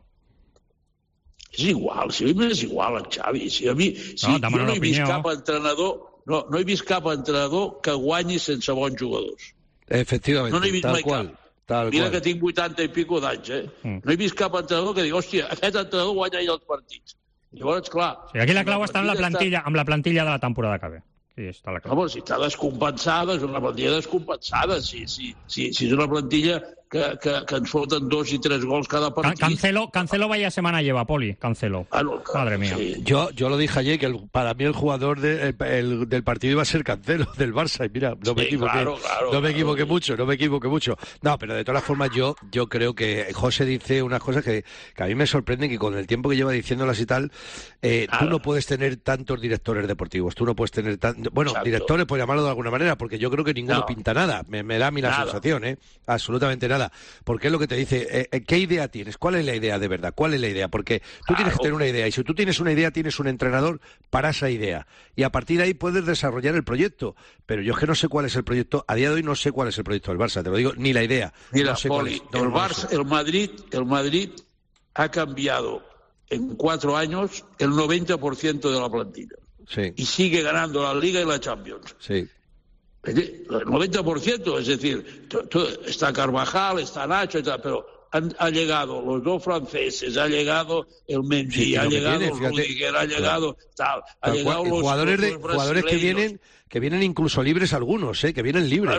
És igual, si a mi m'és igual en Xavi. Jo no he vist cap entrenador... No he vist cap entrenador que guanyi sense bons jugadors. Efectivament, no n'he vist tal qual. Mira que tinc 80 i pico d'anys, No he vist cap entrenador que digui, hòstia, aquest entrenador guanya ahir els partits. Llavors, clar... Sí, aquí la clau està en la plantilla de la temporada que ve. Sí, està la clau. Home, si està descompensada, és una plantilla descompensada. Si és una plantilla que ens foten 2 y 3 gols cada partido. Cancelo vaya semana lleva, Poli. Cancelo. Madre mía. Sí. Yo lo dije ayer, que para mí el jugador del partido iba a ser Cancelo, del Barça. Y mira, no me equivoqué. No me equivoqué mucho. No, pero de todas formas yo creo que José dice unas cosas que a mí me sorprenden, que con el tiempo que lleva diciéndolas y tal, tú no puedes tener tantos directores deportivos. Tú no puedes tener directores, por llamarlo de alguna manera, porque yo creo que ninguno pinta nada. Me da a mí la sensación, absolutamente nada. Porque es lo que te dice, ¿qué idea tienes? ¿Cuál es la idea de verdad? ¿Cuál es la idea? Porque tú tienes que tener una idea, y si tú tienes una idea, tienes un entrenador para esa idea. Y a partir de ahí puedes desarrollar el proyecto. Pero yo es que no sé cuál es el proyecto, a día de hoy no sé cuál es el proyecto del Barça, te lo digo, ni la idea. Mira, no sé Poli, el Madrid ha cambiado en 4 años el 90% de la plantilla. Sí. Y sigue ganando la Liga y la Champions. Sí. El 90%, es decir, está Carvajal, está Nacho, pero han llegado los 2 franceses, ha llegado el Mendy, ha llegado el Rudiger, ha llegado los jugadores que vienen incluso libres algunos, que vienen libres.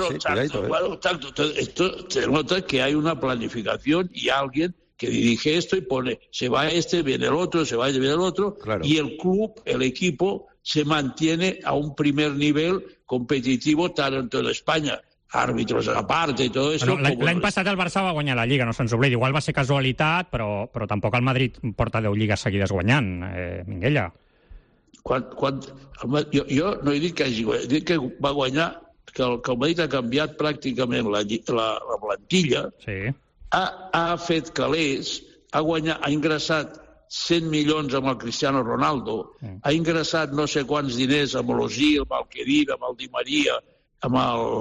Esto se nota que hay una planificación y alguien que dirige esto y pone, se va viene el otro, viene el otro, y el club, el equipo, se mantiene a un primer nivel competitivo tanto en España, àrbitres a part i tot això. L'any passat el Barça va guanyar la Lliga, no se'ns oblidi. Igual va ser casualitat, però tampoc el Madrid porta 10 lligues seguides guanyant, Minguella. Jo no he dit que hagi guanyat, he dit que va guanyar, que el Madrid ha canviat pràcticament la plantilla, ha fet calés, ha ingressat 100 milions amb el Cristiano Ronaldo, ha ingressat no sé quants diners amb l'Ozil, amb el Kedira, amb el Di Maria, amb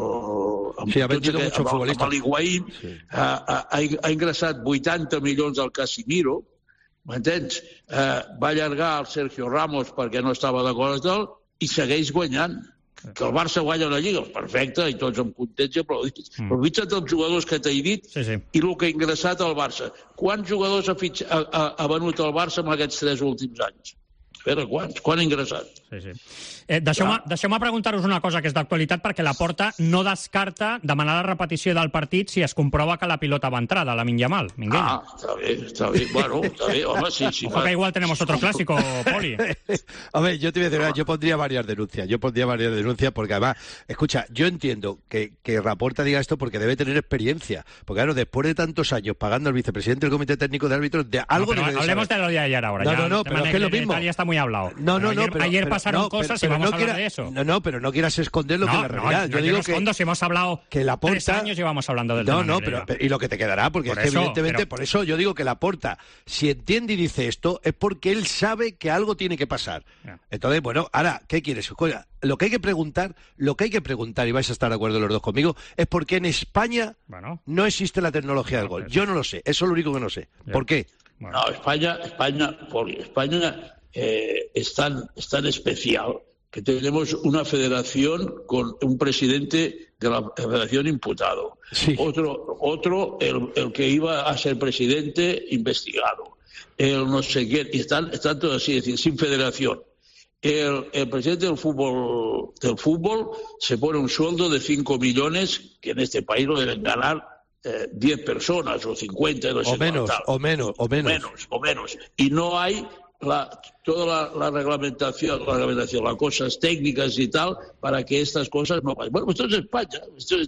l'Higuaín, ha ingressat 80 milions al Casemiro, m'entens? Va allargar el Sergio Ramos perquè no estava d'acord amb tot i segueix guanyant. Que el Barça guanya una Lliga, perfecte, i tots amb contents i aplaudits. Però fixa't els jugadors que t'he dit i el que ha ingressat al Barça. Quants jugadors ha venut el Barça en aquests 3 últims anys? A veure, quants? Quan ha ingressat? Deixeu-me preguntar-vos una cosa que és d'actualitat, perquè Laporta no descarta demanar la repetició del partit si es comprova que la pilota va entrar de Lamine Yamal. Está bien. Bueno, está bien. Hombre, sí. Porque igual tenemos otro clásico, Poli. A ver, yo te voy a decir, yo pondría varias denuncias porque además, escucha, yo entiendo que Laporta diga esto porque debe tener experiencia. Porque claro, después de tantos años pagando al vicepresidente del Comité Técnico de Árbitros, de algo debe de saber. Hablemos de lo de ayer ahora. No, pero es que es lo mismo. Ya está muy hablado. Ayer pasaron cosas y vamos a hablar de eso. No, pero no quieras esconder lo que es la realidad. Yo digo que si hemos hablado que Laporta, 3 años llevamos hablando del tema. Pero y lo que te quedará, porque es que evidentemente, por eso yo digo que Laporta, si entiende y dice esto, es porque él sabe que algo tiene que pasar. Entonces, bueno, ahora, ¿qué quieres? Lo que hay que preguntar, y vais a estar de acuerdo los dos conmigo, es por qué en España no existe la tecnología del gol. Yo no lo sé, eso es lo único que no sé. ¿Por qué? No, España es tan especial que tenemos una federación con un presidente de la federación imputado. Otro el que iba a ser presidente investigado. El no sé quién, y están todos así, es decir, sin federación. El presidente del fútbol se pone un sueldo de 5 millones, que en este país lo deben ganar 10 personas o 50, no sé o menos. Y no hay toda la reglamentación, las cosas técnicas y tal, para que estas cosas no pasen. Bueno, pues esto es España.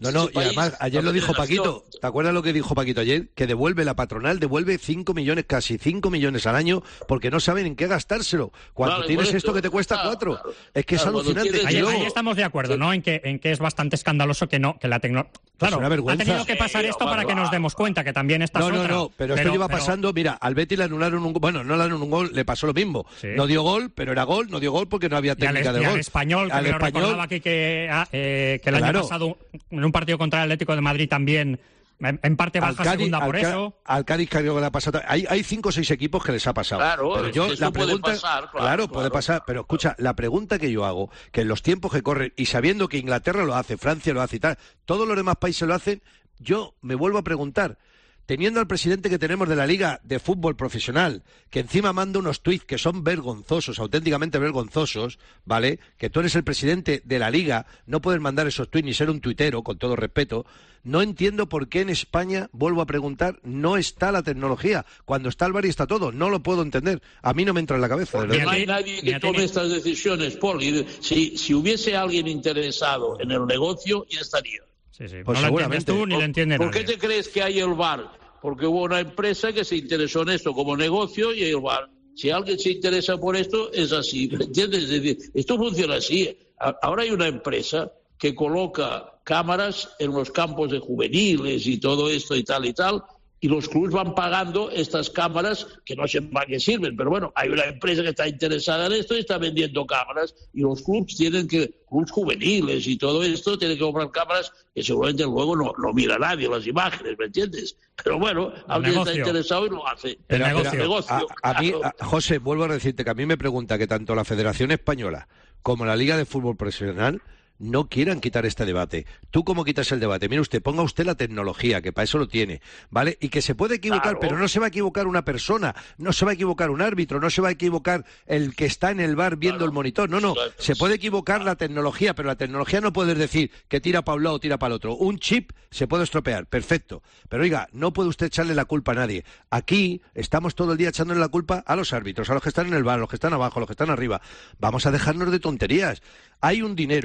Y además, ayer lo dijo Paquito. ¿Te acuerdas lo que dijo Paquito ayer? Que la patronal devuelve 5 millones, casi 5 millones al año, porque no saben en qué gastárselo. Cuando tienes esto que te cuesta 4. Es que es alucinante. Ahí estamos de acuerdo, ¿no? En que es bastante escandaloso que la tecnología... Claro, es una vergüenza. Ha tenido que pasar esto para que nos demos cuenta, que también esta es otra. No, pero esto lleva pasando... Mira, al Betis le anularon un gol. Bueno, no le anularon un gol, le pasó lo mismo. No dio gol, pero era gol, no dio gol porque no había técnica de gol. Al Español, que me lo recordaba aquí que el año pasado, en un partido contra el Atlético de Madrid también, en parte baja segunda por eso. Al Cádiz creo que le ha pasado. Hay 5 o 6 equipos que les ha pasado. Pero yo la pregunta, puede pasar. Pero escucha, la pregunta que yo hago, que en los tiempos que corren, y sabiendo que Inglaterra lo hace, Francia lo hace y tal, todos los demás países lo hacen, yo me vuelvo a preguntar, teniendo al presidente que tenemos de la Liga de Fútbol Profesional, que encima manda unos tuits que son vergonzosos, auténticamente vergonzosos, ¿vale? Que tú eres el presidente de la Liga, no puedes mandar esos tuits ni ser un tuitero, con todo respeto. No entiendo por qué en España, vuelvo a preguntar, no está la tecnología. Cuando está el VAR y está todo, no lo puedo entender. A mí no me entra en la cabeza. No hay nadie que tome estas decisiones, Paul. Si hubiese alguien interesado en el negocio, ya estaría. Pues no lo entiendes tú ni lo entiende nadie. ¿Por qué te crees que hay el VAR? Porque hubo una empresa que se interesó en esto como negocio y el VAR. Si alguien se interesa por esto, es así. ¿Me entiendes? Es decir, esto funciona así. Ahora hay una empresa que coloca cámaras en los campos de juveniles y todo esto y tal, y los clubes van pagando estas cámaras que no sé para qué sirven, pero bueno, hay una empresa que está interesada en esto y está vendiendo cámaras, y los clubes clubes juveniles y todo esto, tienen que comprar cámaras que seguramente luego no mira nadie las imágenes, ¿me entiendes? Pero bueno, alguien está interesado y lo hace. El negocio. A mí, José, vuelvo a decirte que a mí me pregunta que tanto la Federación Española como la Liga de Fútbol Profesional no quieran quitar este debate. ¿Tú cómo quitas el debate? Mire usted, ponga usted la tecnología, que para eso lo tiene, ¿vale? Y que se puede equivocar, pero no se va a equivocar una persona, no se va a equivocar un árbitro, no se va a equivocar el que está en el bar viendo el monitor. No, se puede equivocar la tecnología, pero la tecnología no puedes decir que tira para un lado o tira para el otro. Un chip se puede estropear, perfecto. Pero oiga, no puede usted echarle la culpa a nadie. Aquí estamos todo el día echándole la culpa a los árbitros, a los que están en el bar, a los que están abajo, a los que están arriba. Vamos a dejarnos de tonterías. Hay un dinero que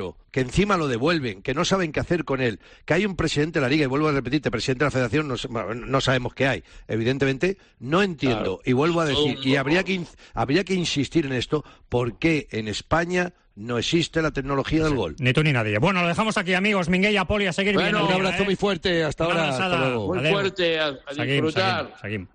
encima lo devuelven, que no saben qué hacer con él, que hay un presidente de la Liga, y vuelvo a repetirte, presidente de la Federación, no sabemos qué hay, evidentemente, no entiendo, y vuelvo a decir, y habría que insistir en esto, ¿por qué en España no existe la tecnología del gol? Ni tú ni nadie. Bueno, lo dejamos aquí, amigos. Minguella, Poli, a seguir bien. Un abrazo muy fuerte, hasta ahora. Hasta luego. Muy fuerte, a disfrutar. Seguim.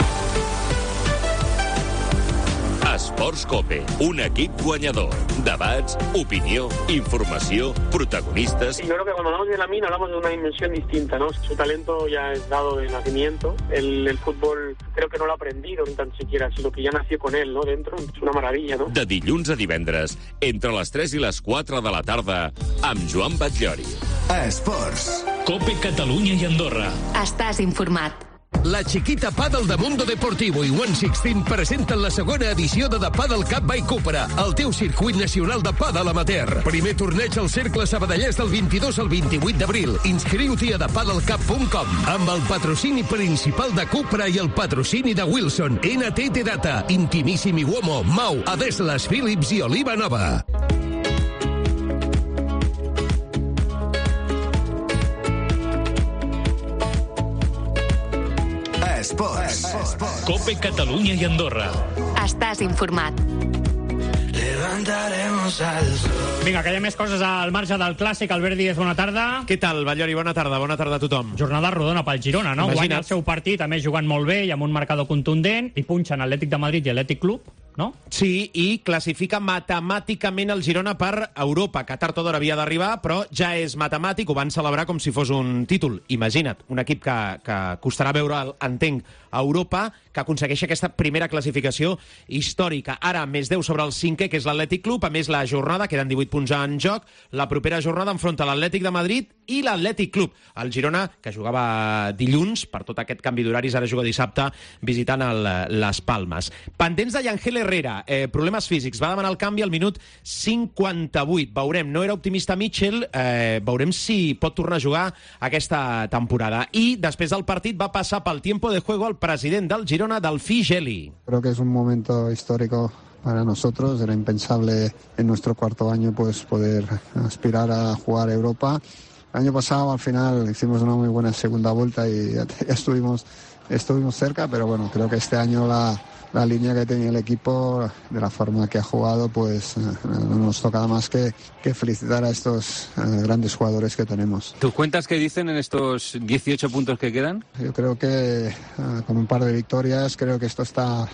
Esports Cope, un equip guanyador. Debats, opinió, informació, protagonistas. Yo creo que cuando hablamos de Lamine hablamos de una dimensión distinta, ¿no? Su talento ya es dado de nacimiento. El fútbol creo que no lo ha aprendido ni tan siquiera, sino que ya nació con él, ¿no? Dentro. Es una maravilla, ¿no? De dilluns a divendres, entre les 3 i les 4 de la tarda, amb Joan Batllori. Esports. Cope Catalunya i Andorra. Estàs informat. La Chiquita Paddle de Mundo Deportivo i 116 presenten la segona edició de The Paddle Cup by Cupra, el teu circuit nacional de paddle amateur. Primer torneig al Cercle Sabadellès del 22 al 28 d'abril. Inscriu-t'hi a thepaddlecup.com amb el patrocini principal de Cupra i el patrocini de Wilson, NTT Data, Intimissimi Uomo, Mau, Adeslas, Philips i Oliva Nova. Esports. Cope Catalunya i Andorra. Estàs informat. Vinga, que hi ha més coses al marge del clàssic. Albert Díez, bona tarda. Què tal, Batllori? Bona tarda a tothom. Jornada rodona pel Girona, no? Imagina't. Guanya el seu partit, a més jugant molt bé i amb un marcador contundent, i punxen Atlètic de Madrid i Atlètic Club, no? Sí, i classifica matemàticament el Girona per Europa, que tard o d'hora havia d'arribar, però ja és matemàtic, ho van celebrar com si fos un títol. Imagina't, un equip que costarà veure'l, entenc, a Europa, que aconsegueix aquesta primera classificació històrica. Ara, més 10 sobre el 5è, que és l'Atlètic Club, a més la jornada, queden 18 punts en joc, la propera jornada enfronta l'Atlètic de Madrid i l'Atlètic Club. El Girona, que jugava dilluns, per tot aquest canvi d'horaris, ara juga dissabte, visitant les Palmes. Pendents de Yangel Herrera, problemes físics, va demanar el canvi al minut 58. Veurem, no era optimista Mitchell, veurem si pot tornar a jugar aquesta temporada. I després del partit va passar pel tiempo de juego al president del Girona, Delfí Geli. Creo que es un momento histórico para nosotros. Era impensable en nuestro cuarto año pues poder aspirar a jugar a Europa. El año pasado al final hicimos una muy buena segunda vuelta y ya estuvimos cerca, pero bueno, creo que este año la línea que tenía el equipo, de la forma que ha jugado, pues no nos toca más que felicitar a estos grandes jugadores que tenemos. ¿Tus cuentas qué dicen en estos 18 puntos que quedan? Yo creo que con un par de victorias creo que esto está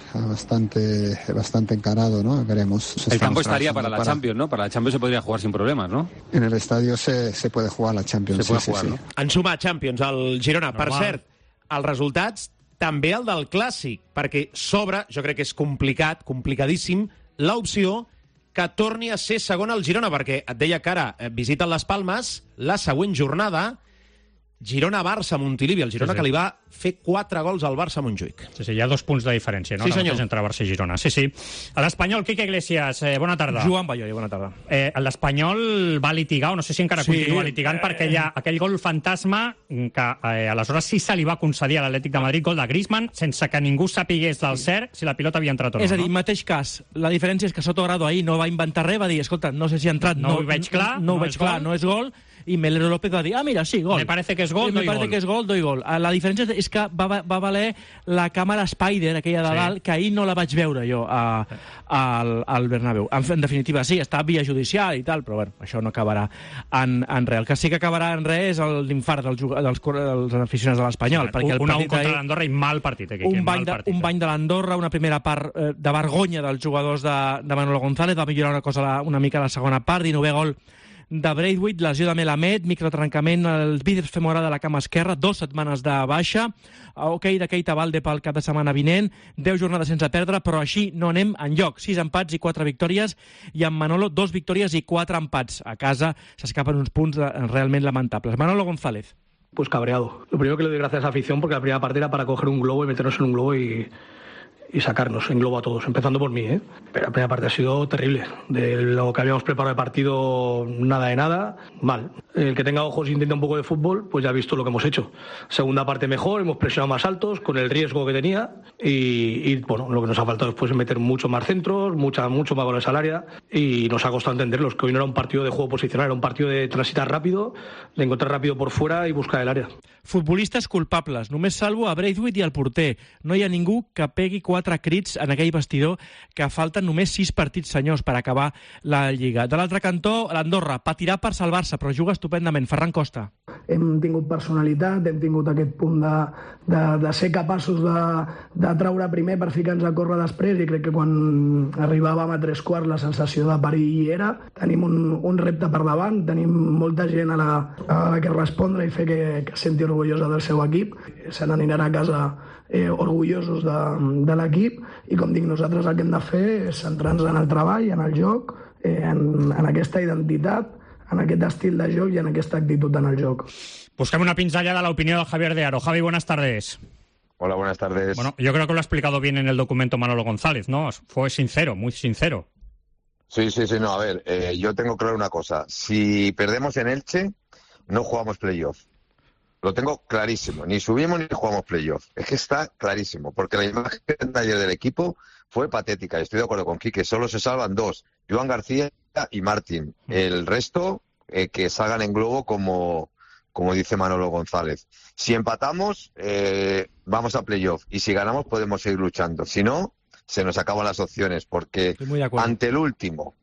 bastante encarado, ¿no? Veremos. El campo estaría para la Champions, ¿no? Para la Champions se podría jugar sin problemas, ¿no? En el estadio se puede jugar la Champions. Se puede jugar, ¿no? En suma Champions, el Girona. Normal. Per cert, els resultats també el del Clàssic, perquè s'obre, jo crec que és complicat, complicadíssim, l'opció que torni a ser segon al Girona, perquè et deia que ara visiten les Palmes, la següent jornada, Girona-Barça, Montilivi, el Girona, sí, que li va fer 4 gols al Barça a Montjuïc. Sí, hi ha 2 punts de diferència, no? Sí, senyor. Entre Barça i Girona. Sí. A l'Espanyol, Quique Iglesias, bona tarda. Joan Batllori, bona tarda. L'Espanyol va litigar, o no sé si encara continua litigant, perquè hi ha aquell gol fantasma que aleshores sí se li va concedir a l'Atlètic de Madrid, gol de Griezmann, sense que ningú sapigués del cert si la pilota havia entrat o no. És a dir, mateix cas. La diferència és que Soto Grado ahir no va inventar res, va dir, escolta, no sé si ha entrat, no ho veig clar, no és gol, i Melero López va dir, mira, sí, gol. Me parece que és gol, doy gol. La diferència és que va valer la càmera Spider, aquella de dalt, que ahir no la vaig veure jo al Bernabéu. En definitiva, sí, està via judicial i tal, però bueno, això no acabarà en res. El que sí que acabarà en res és l'infart dels aficionats de l'Espanyol. Un contra l'Andorra i mal partit. Un bany de l'Andorra, una primera part de vergonya dels jugadors de Manolo González, va millorar una mica la segona part, 19è gol de Braithwaite, lesió de Melamed, microtrencament al bíceps femoral de la cama esquerra, 2 setmanes de baixa, de Keita Balde pel cap de setmana vinent, 10 jornades sense perdre, però així no anem enlloc. 6 empats i 4 victòries, i amb Manolo 2 victòries i 4 empats. A casa s'escapen uns punts realment lamentables. Manolo González. Pues cabreado. Lo primero que le doy gracias a la afición, porque la primera parte era para coger un globo y meternos en un globo y y sacarnos en globo a todos, empezando por mí, Pero la primera parte ha sido terrible. De lo que habíamos preparado de partido, nada de nada, mal. El que tenga ojos e intenta un poco de fútbol, pues ya ha visto lo que hemos hecho. Segunda parte mejor, hemos presionado más altos, con el riesgo que tenía, y bueno, lo que nos ha faltado después es meter mucho más centros, mucho más goles al área, y nos ha costado entenderlos, que hoy no era un partido de juego posicional, era un partido de transitar rápido, de encontrar rápido por fuera y buscar el área. Futbolistes culpables. Només salvo a Braithwaite i al porter. No hi ha ningú que pegui 4 crits en aquell vestidor, que falten només 6 partits, senyors, per acabar la Lliga. De l'altre cantó, l'Andorra patirà per salvar-se, però juga estupendament. Ferran Costa. Hem tingut personalitat, hem tingut aquest punt de ser capaços de treure primer per ficar-nos a córrer després, i crec que quan arribàvem a 3/4 la sensació de perill hi era. Tenim un repte per davant, tenim molta gent a la que respondre i fer que senti orgullosa del seu equip. Se n'anirà a casa orgullosos de l'equip, i com dic, nosaltres el que hem de fer és centrar-nos en el treball, en el joc, en aquesta identitat, en aquest estil de joc i en aquesta actitud en el joc. Buscame una pinzalla de la opinión de Javier de Aro. Javi, buenas tardes. Hola, buenas tardes. Bueno, yo creo que lo ha explicado bien en el documento Manolo González, ¿no? Fue sincero, muy sincero. Sí, no, a ver, yo tengo claro una cosa. Si perdemos en Elche, no jugamos playoff. Lo tengo clarísimo. Ni subimos ni jugamos playoff. Es que está clarísimo, porque la imagen de ayer del equipo fue patética. Estoy de acuerdo con Quique, solo se salvan 2, Joan García y Martín. El resto, que salgan en globo como dice Manolo González. Si empatamos, vamos a playoff, y si ganamos podemos seguir luchando. Si no, se nos acaban las opciones, porque ante el último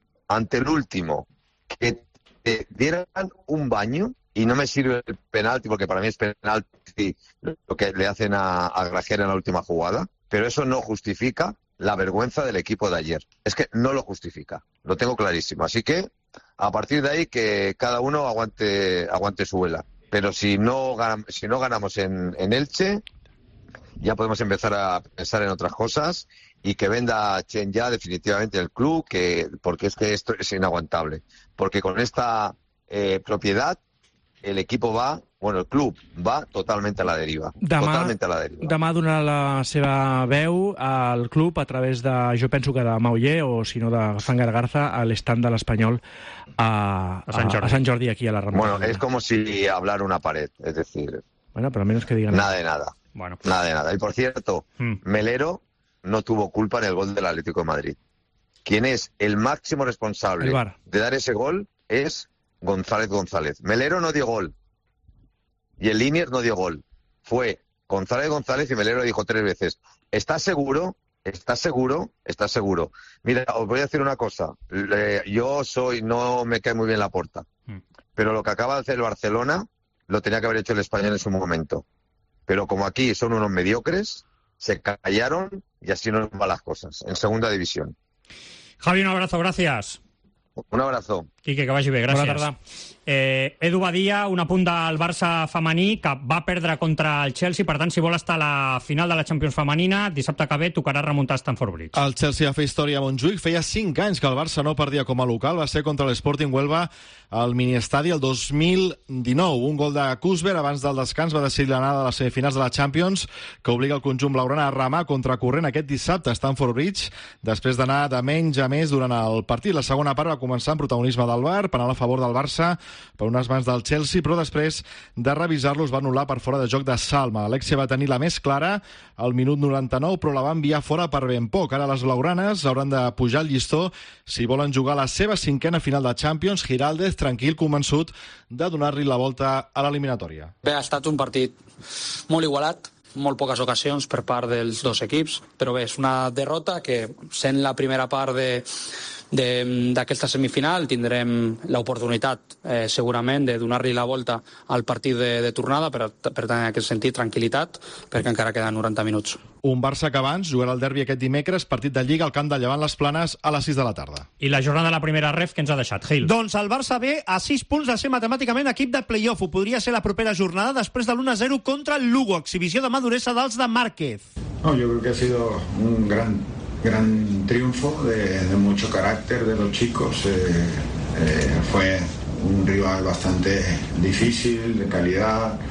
que te dieran un baño, y no me sirve el penalti, porque para mí es penalti lo que le hacen a Grajera en la última jugada, pero eso no justifica la vergüenza del equipo de ayer. Es que no lo justifica, lo tengo clarísimo. Así que, a partir de ahí, que cada uno aguante su vela. Pero si no ganamos en Elche, ya podemos empezar a pensar en otras cosas, y que venda Chen ya definitivamente el club, porque es que esto es inaguantable. Porque con esta propiedad, el club va totalment a la deriva. Demà donarà la seva veu al club a través de, jo penso que de Mauller, o si no de Fangar Garza, a l'estand de l'Espanyol a Sant Jordi, aquí a la Rambla. Bueno, es como si hablara una pared, es decir... Bueno, pero al menos que digan... Nada de nada. Bueno. Nada de nada. Y por cierto, Melero no tuvo culpa en el gol del Atlético de Madrid. Quien es el máximo responsable de dar ese gol es González. Melero no dio gol. Y el Liniers no dio gol. Fue González y Melero dijo 3 veces: ¿estás seguro? ¿Estás seguro? ¿Estás seguro? Mira, os voy a decir una cosa. No me cae muy bien Laporta. Pero lo que acaba de hacer el Barcelona lo tenía que haber hecho el Español en su momento. Pero como aquí son unos mediocres, se callaron y así no van las cosas. En segunda división. Javi, un abrazo, gracias. Un abrazo. Quique, que vagi bé, gràcies. Bona tarda. Edu Badia, un apunt del Barça femení, que va perdre contra el Chelsea, per tant, si vol estar a la final de la Champions femenina, dissabte que ve tocarà remuntar Stamford Bridge. El Chelsea va fer història a Montjuïc. Feia 5 anys que el Barça no perdia com a local. Va ser contra l'Sporting Huelva al miniestadi el 2019. Un gol de Kuzber abans del descans va decidir l'anada de les semifinals de la Champions, que obliga el conjunt blaugrana a remar contracorrent aquest dissabte a Stamford Bridge, després d'anar de menys a més durant el partit. La segona part va començar amb protagonisme del VAR, penal a favor del Barça per unes mans del Chelsea, però després de revisar-lo es va anul·lar per fora de joc de Salma. Alexia va tenir la més clara al minut 99, però la va enviar fora per ben poc. Ara les blaugranes hauran de pujar el llistó si volen jugar la seva 5a final de Champions. Giraldez, tranquil, convençut de donar-li la volta a l'eliminatòria. Bé, ha estat un partit molt igualat, molt poques ocasions per part dels dos equips, però bé, és una derrota que, sent la primera part d'aquesta semifinal, tindrem l'oportunitat segurament de donar-li la volta al partit de tornada, per tant, en aquest sentit, tranquil·litat, perquè encara queden 90 minuts. Un Barça que abans jugarà el derbi aquest dimecres, partit de Lliga al camp de Llevant les Planes a les 6 de la tarda. I la jornada de la primera ref que ens ha deixat, Gil? Doncs el Barça ve a 6 punts de ser matemàticament equip de play-off. Ho podria ser la propera jornada després de l'1-0 contra el Lugo. Exhibició de maduresa dels de Márquez. No, yo creo que ha sido un gran triunfo de mucho carácter de los chicos. Fue un rival bastante difícil, de calidad.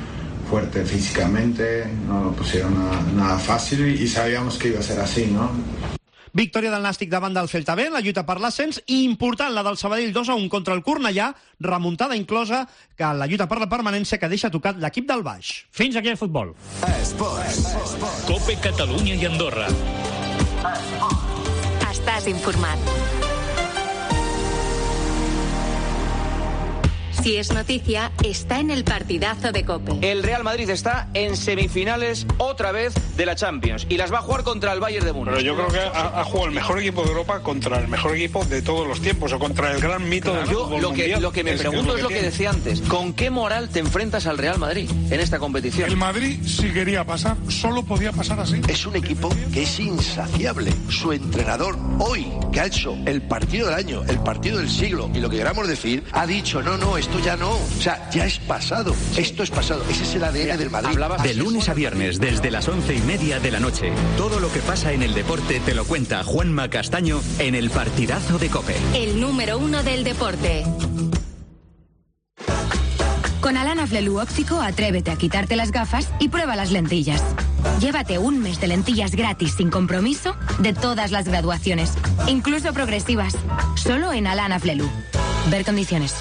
fuerte físicamente, no lo pusieron nada fácil y sabíamos que iba a ser así, ¿no? Victòria del Nàstic davant del Celta B, la lluita per l'ascens, i important la del Sabadell 2-1 contra el Cornellà, remuntada inclosa, que la lluita per la permanència que deixa tocat l'equip del baix. Fins aquí el futbol. Esports. Cope Catalunya i Andorra. Estàs informat. Si es noticia, está en el partidazo de COPE. El Real Madrid está en semifinales otra vez de la Champions y las va a jugar contra el Bayern de Múnich. Pero yo creo que ha jugado el mejor equipo de Europa contra el mejor equipo de todos los tiempos, o contra el gran mito del fútbol mundial. Lo que me pregunto es lo que decía antes. ¿Con qué moral te enfrentas al Real Madrid en esta competición? El Madrid, si quería pasar, solo podía pasar así. Es un equipo que es insaciable. Su entrenador hoy, que ha hecho el partido del año, el partido del siglo, y lo que queramos decir, ha dicho, no, esto ya no. O sea, ya es pasado. Esto es pasado. Ese es el ADN del Madrid. De lunes a viernes, desde las 11:30 de la noche. Todo lo que pasa en el deporte te lo cuenta Juanma Castaño en el partidazo de COPE. El número 1 del deporte. Con Alana Flelu Óptico, atrévete a quitarte las gafas y prueba las lentillas. Llévate un mes de lentillas gratis sin compromiso de todas las graduaciones, incluso progresivas. Solo en Alana Flelu. Ver condiciones.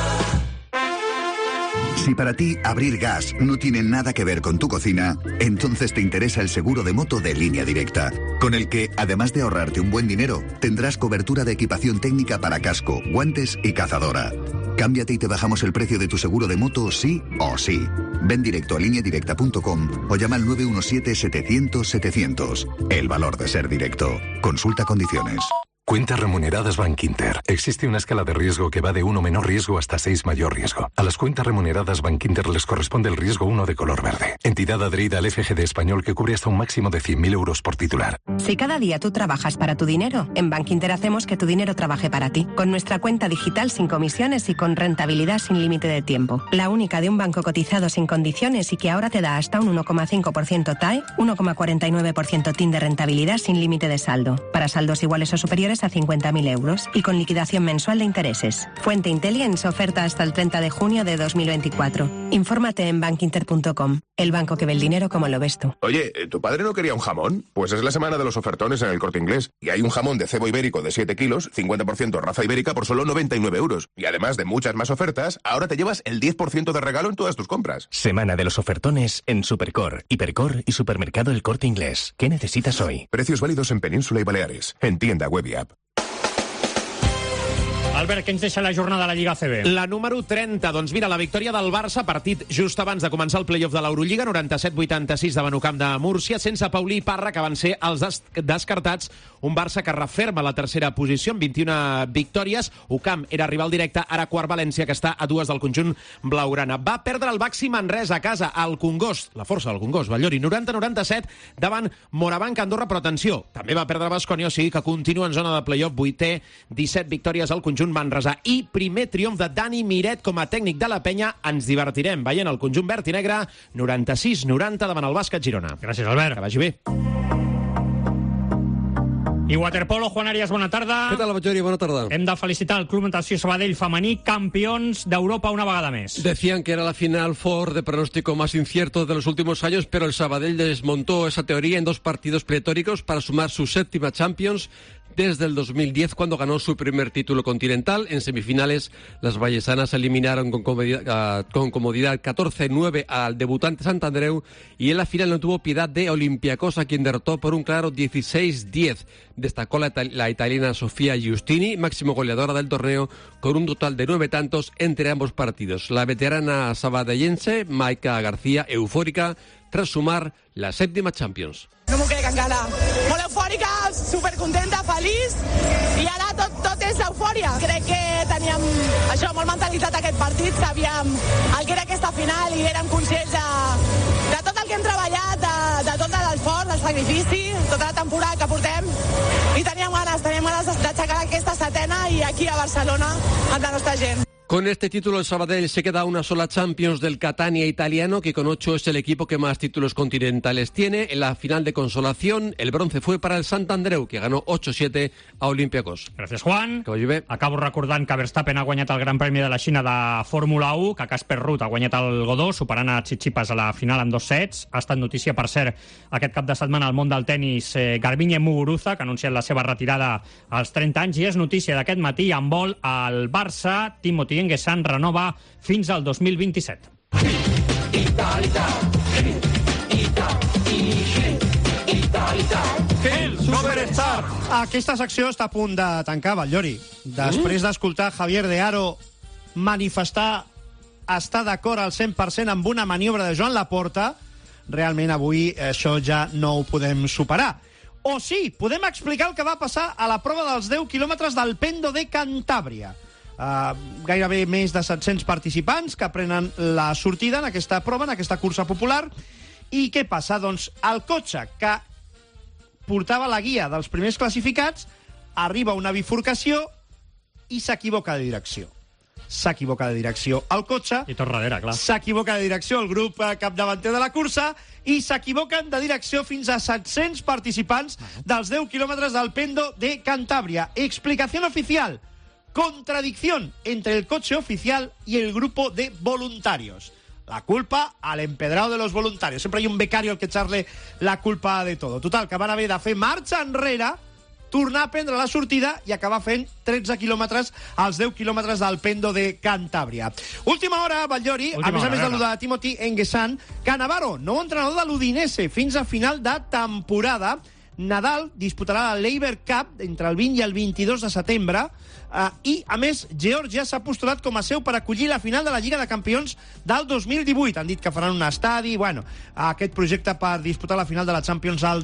Si para ti abrir gas no tiene nada que ver con tu cocina, entonces te interesa el seguro de moto de Línea Directa, con el que, además de ahorrarte un buen dinero, tendrás cobertura de equipación técnica para casco, guantes y cazadora. Cámbiate y te bajamos el precio de tu seguro de moto sí o sí. Ven directo a lineadirecta.com o llama al 917-700-700. El valor de ser directo. Consulta condiciones. Cuentas remuneradas Bankinter. Existe una escala de riesgo que va de 1 menor riesgo hasta 6 mayor riesgo. A las cuentas remuneradas Bankinter les corresponde el riesgo 1 de color verde. Entidad adherida al FGD español que cubre hasta un máximo de 100.000 euros por titular. Si cada día tú trabajas para tu dinero, en Bankinter hacemos que tu dinero trabaje para ti. Con nuestra cuenta digital sin comisiones y con rentabilidad sin límite de tiempo. La única de un banco cotizado sin condiciones y que ahora te da hasta un 1,5% TAE, 1,49% TIN de rentabilidad sin límite de saldo. Para saldos iguales o superiores a 50.000 euros y con liquidación mensual de intereses. Fuente Intelligence, oferta hasta el 30 de junio de 2024. Infórmate en bankinter.com, el banco que ve el dinero como lo ves tú. Oye, ¿tu padre no quería un jamón? Pues es la semana de los ofertones en el Corte Inglés. Y hay un jamón de cebo ibérico de 7 kilos, 50% raza ibérica por solo 99 euros. Y además de muchas más ofertas, ahora te llevas el 10% de regalo en todas tus compras. Semana de los ofertones en Supercor, Hipercor y Supermercado El Corte Inglés. ¿Qué necesitas hoy? Precios válidos en Península y Baleares. En tienda web y app. Albert, què ens deixa la jornada de la Lliga ACB? La número 30, doncs mira, la victòria del Barça, partit just abans de començar el play-off de l'Eurolliga, 97-86 davant UCAM de Múrcia, sense Paulí i Parra, que van ser els descartats. Un Barça que referma la tercera posició amb 21 victòries. UCAM era rival directe, ara quart València, que està a 2 del conjunt blaugrana. Va perdre el Baxi Manresa a casa, al Congost, la força del Congost, Ballori, 90-97 davant Morabanc Andorra, però atenció, també va perdre Baskonia, o sigui que continua en zona de play-off, 8è, 17 victòries al conjunt Manresa. I primer triomf de Dani Miret com a tècnic de la penya. Ens divertirem veient el conjunt verd i negre 96-90 davant el Bàsquet Girona. Gràcies, Albert. Que vagi bé. I waterpolo, Juan Arias, bona tarda. Què tal, Bachori? Bona tarda. Hem de felicitar el Club Natació Sabadell femení, campions d'Europa una vegada més. Decían que era la final four de pronóstico más incierto de los últimos años, pero el Sabadell desmontó esa teoría en 2 partidos pletóricos para sumar su 7ª Champions desde el 2010, cuando ganó su primer título continental. En semifinales, las vallesanas eliminaron con comodidad 14-9 al debutante Sant Andreu, y en la final no tuvo piedad de Olympiacos, a quien derrotó por un claro 16-10. Destacó la italiana Sofía Giustini, máximo goleadora del torneo, con un total de 9 tantos entre ambos partidos. La veterana sabadellense, Maika García, eufórica tras sumar la 7ª Champions. No m'ho crec encara. Molt eufòrica, supercontenta, feliç, i ara tot és eufòria. Crec que teníem això, molt mentalitat aquest partit, sabíem el que era aquesta final i érem conscients de tot el que hem treballat, de tot l'esforç, el sacrifici, tota la temporada que portem, i teníem ganes d'aixecar aquesta 7ª i aquí a Barcelona amb la nostra gent. Con este título el Sabadell se queda a una sola Champions del Catania italiano, que con 8 es el equipo que más títulos continentales tiene. En la final de consolación, el bronce fue para el Sant Andreu, que ganó 8-7 a Olympiacos. Gràcies, Juan. Que vagi bé. Acabo recordant que Verstappen ha guanyat el Gran Premi de la Xina de Fórmula 1, que Casper Ruud ha guanyat el Godó, superant a Tsitsipas a la final en 2 sets. Ha estat notícia, per cert, aquest cap de setmana al món del tennis Garbiñe Muguruza, que ha anunciat la seva retirada als 30 anys, i és notícia d'aquest matí en vol al Barça. Timothy Engesan renova fins al 2027. El Superstar. Aquesta secció està a punt de tancar, Batllori. Després d'escoltar Javier de Haro manifestar estar d'acord al 100% amb una maniobra de Joan Laporta, realment avui això ja no ho podem superar. O sí, podem explicar el que va passar a la prova dels 10 quilòmetres del Pendo de Cantàbria. Gairebé més de 700 participants que prenen la sortida en aquesta prova, en aquesta cursa popular. I què passa? Doncs el cotxe que portava la guia dels primers classificats arriba a una bifurcació i s'equivoca de direcció. S'equivoca de direcció el cotxe. I tot darrere, clar. S'equivoca de direcció el grup capdavanter de la cursa i s'equivoquen de direcció fins a 700 participants dels 10 quilòmetres del Pendo de Cantàbria. Explicació oficial. Contradicción entre el coche oficial y el grupo de voluntarios. La culpa al empedrado de los voluntarios. Siempre hay un becario al que echarle la culpa de todo. Total, que van haver de fer marxa enrere, tornar a prendre la sortida i acabar fent 13 quilòmetres als 10 quilòmetres del Pendo de Cantàbria. Última hora, Batllori, a més de lo de Timothy Engesan, Cannavaro, nou entrenador de l'Udinese, fins a final de temporada. Nadal disputarà la Labour Cup entre el 20 i el 22 de setembre i, a més, Geòrgia s'ha postulat com a seu per acollir la final de la Lliga de Campions del 2018. Han dit que faran un estadi, bueno, aquest projecte per disputar la final de la Champions al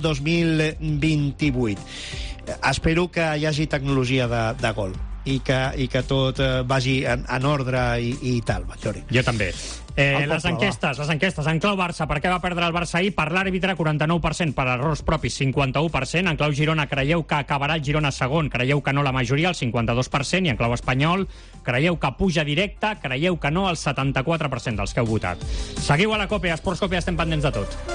2028. Espero que hi hagi tecnologia de gol i que tot vagi en ordre i tal, Batllori. Jo també. Les enquestes. En clau Barça, per què va perdre el Barça ahir? Per l'àrbitre, 49%, per errors propis, 51%. En clau Girona, creieu que acabarà el Girona segon? Creieu que no, la majoria, el 52%. I en clau Espanyol, creieu que puja directe? Creieu que no, el 74% dels que heu votat. Seguiu a la COPE, a Esports COPE, estem pendents de tot.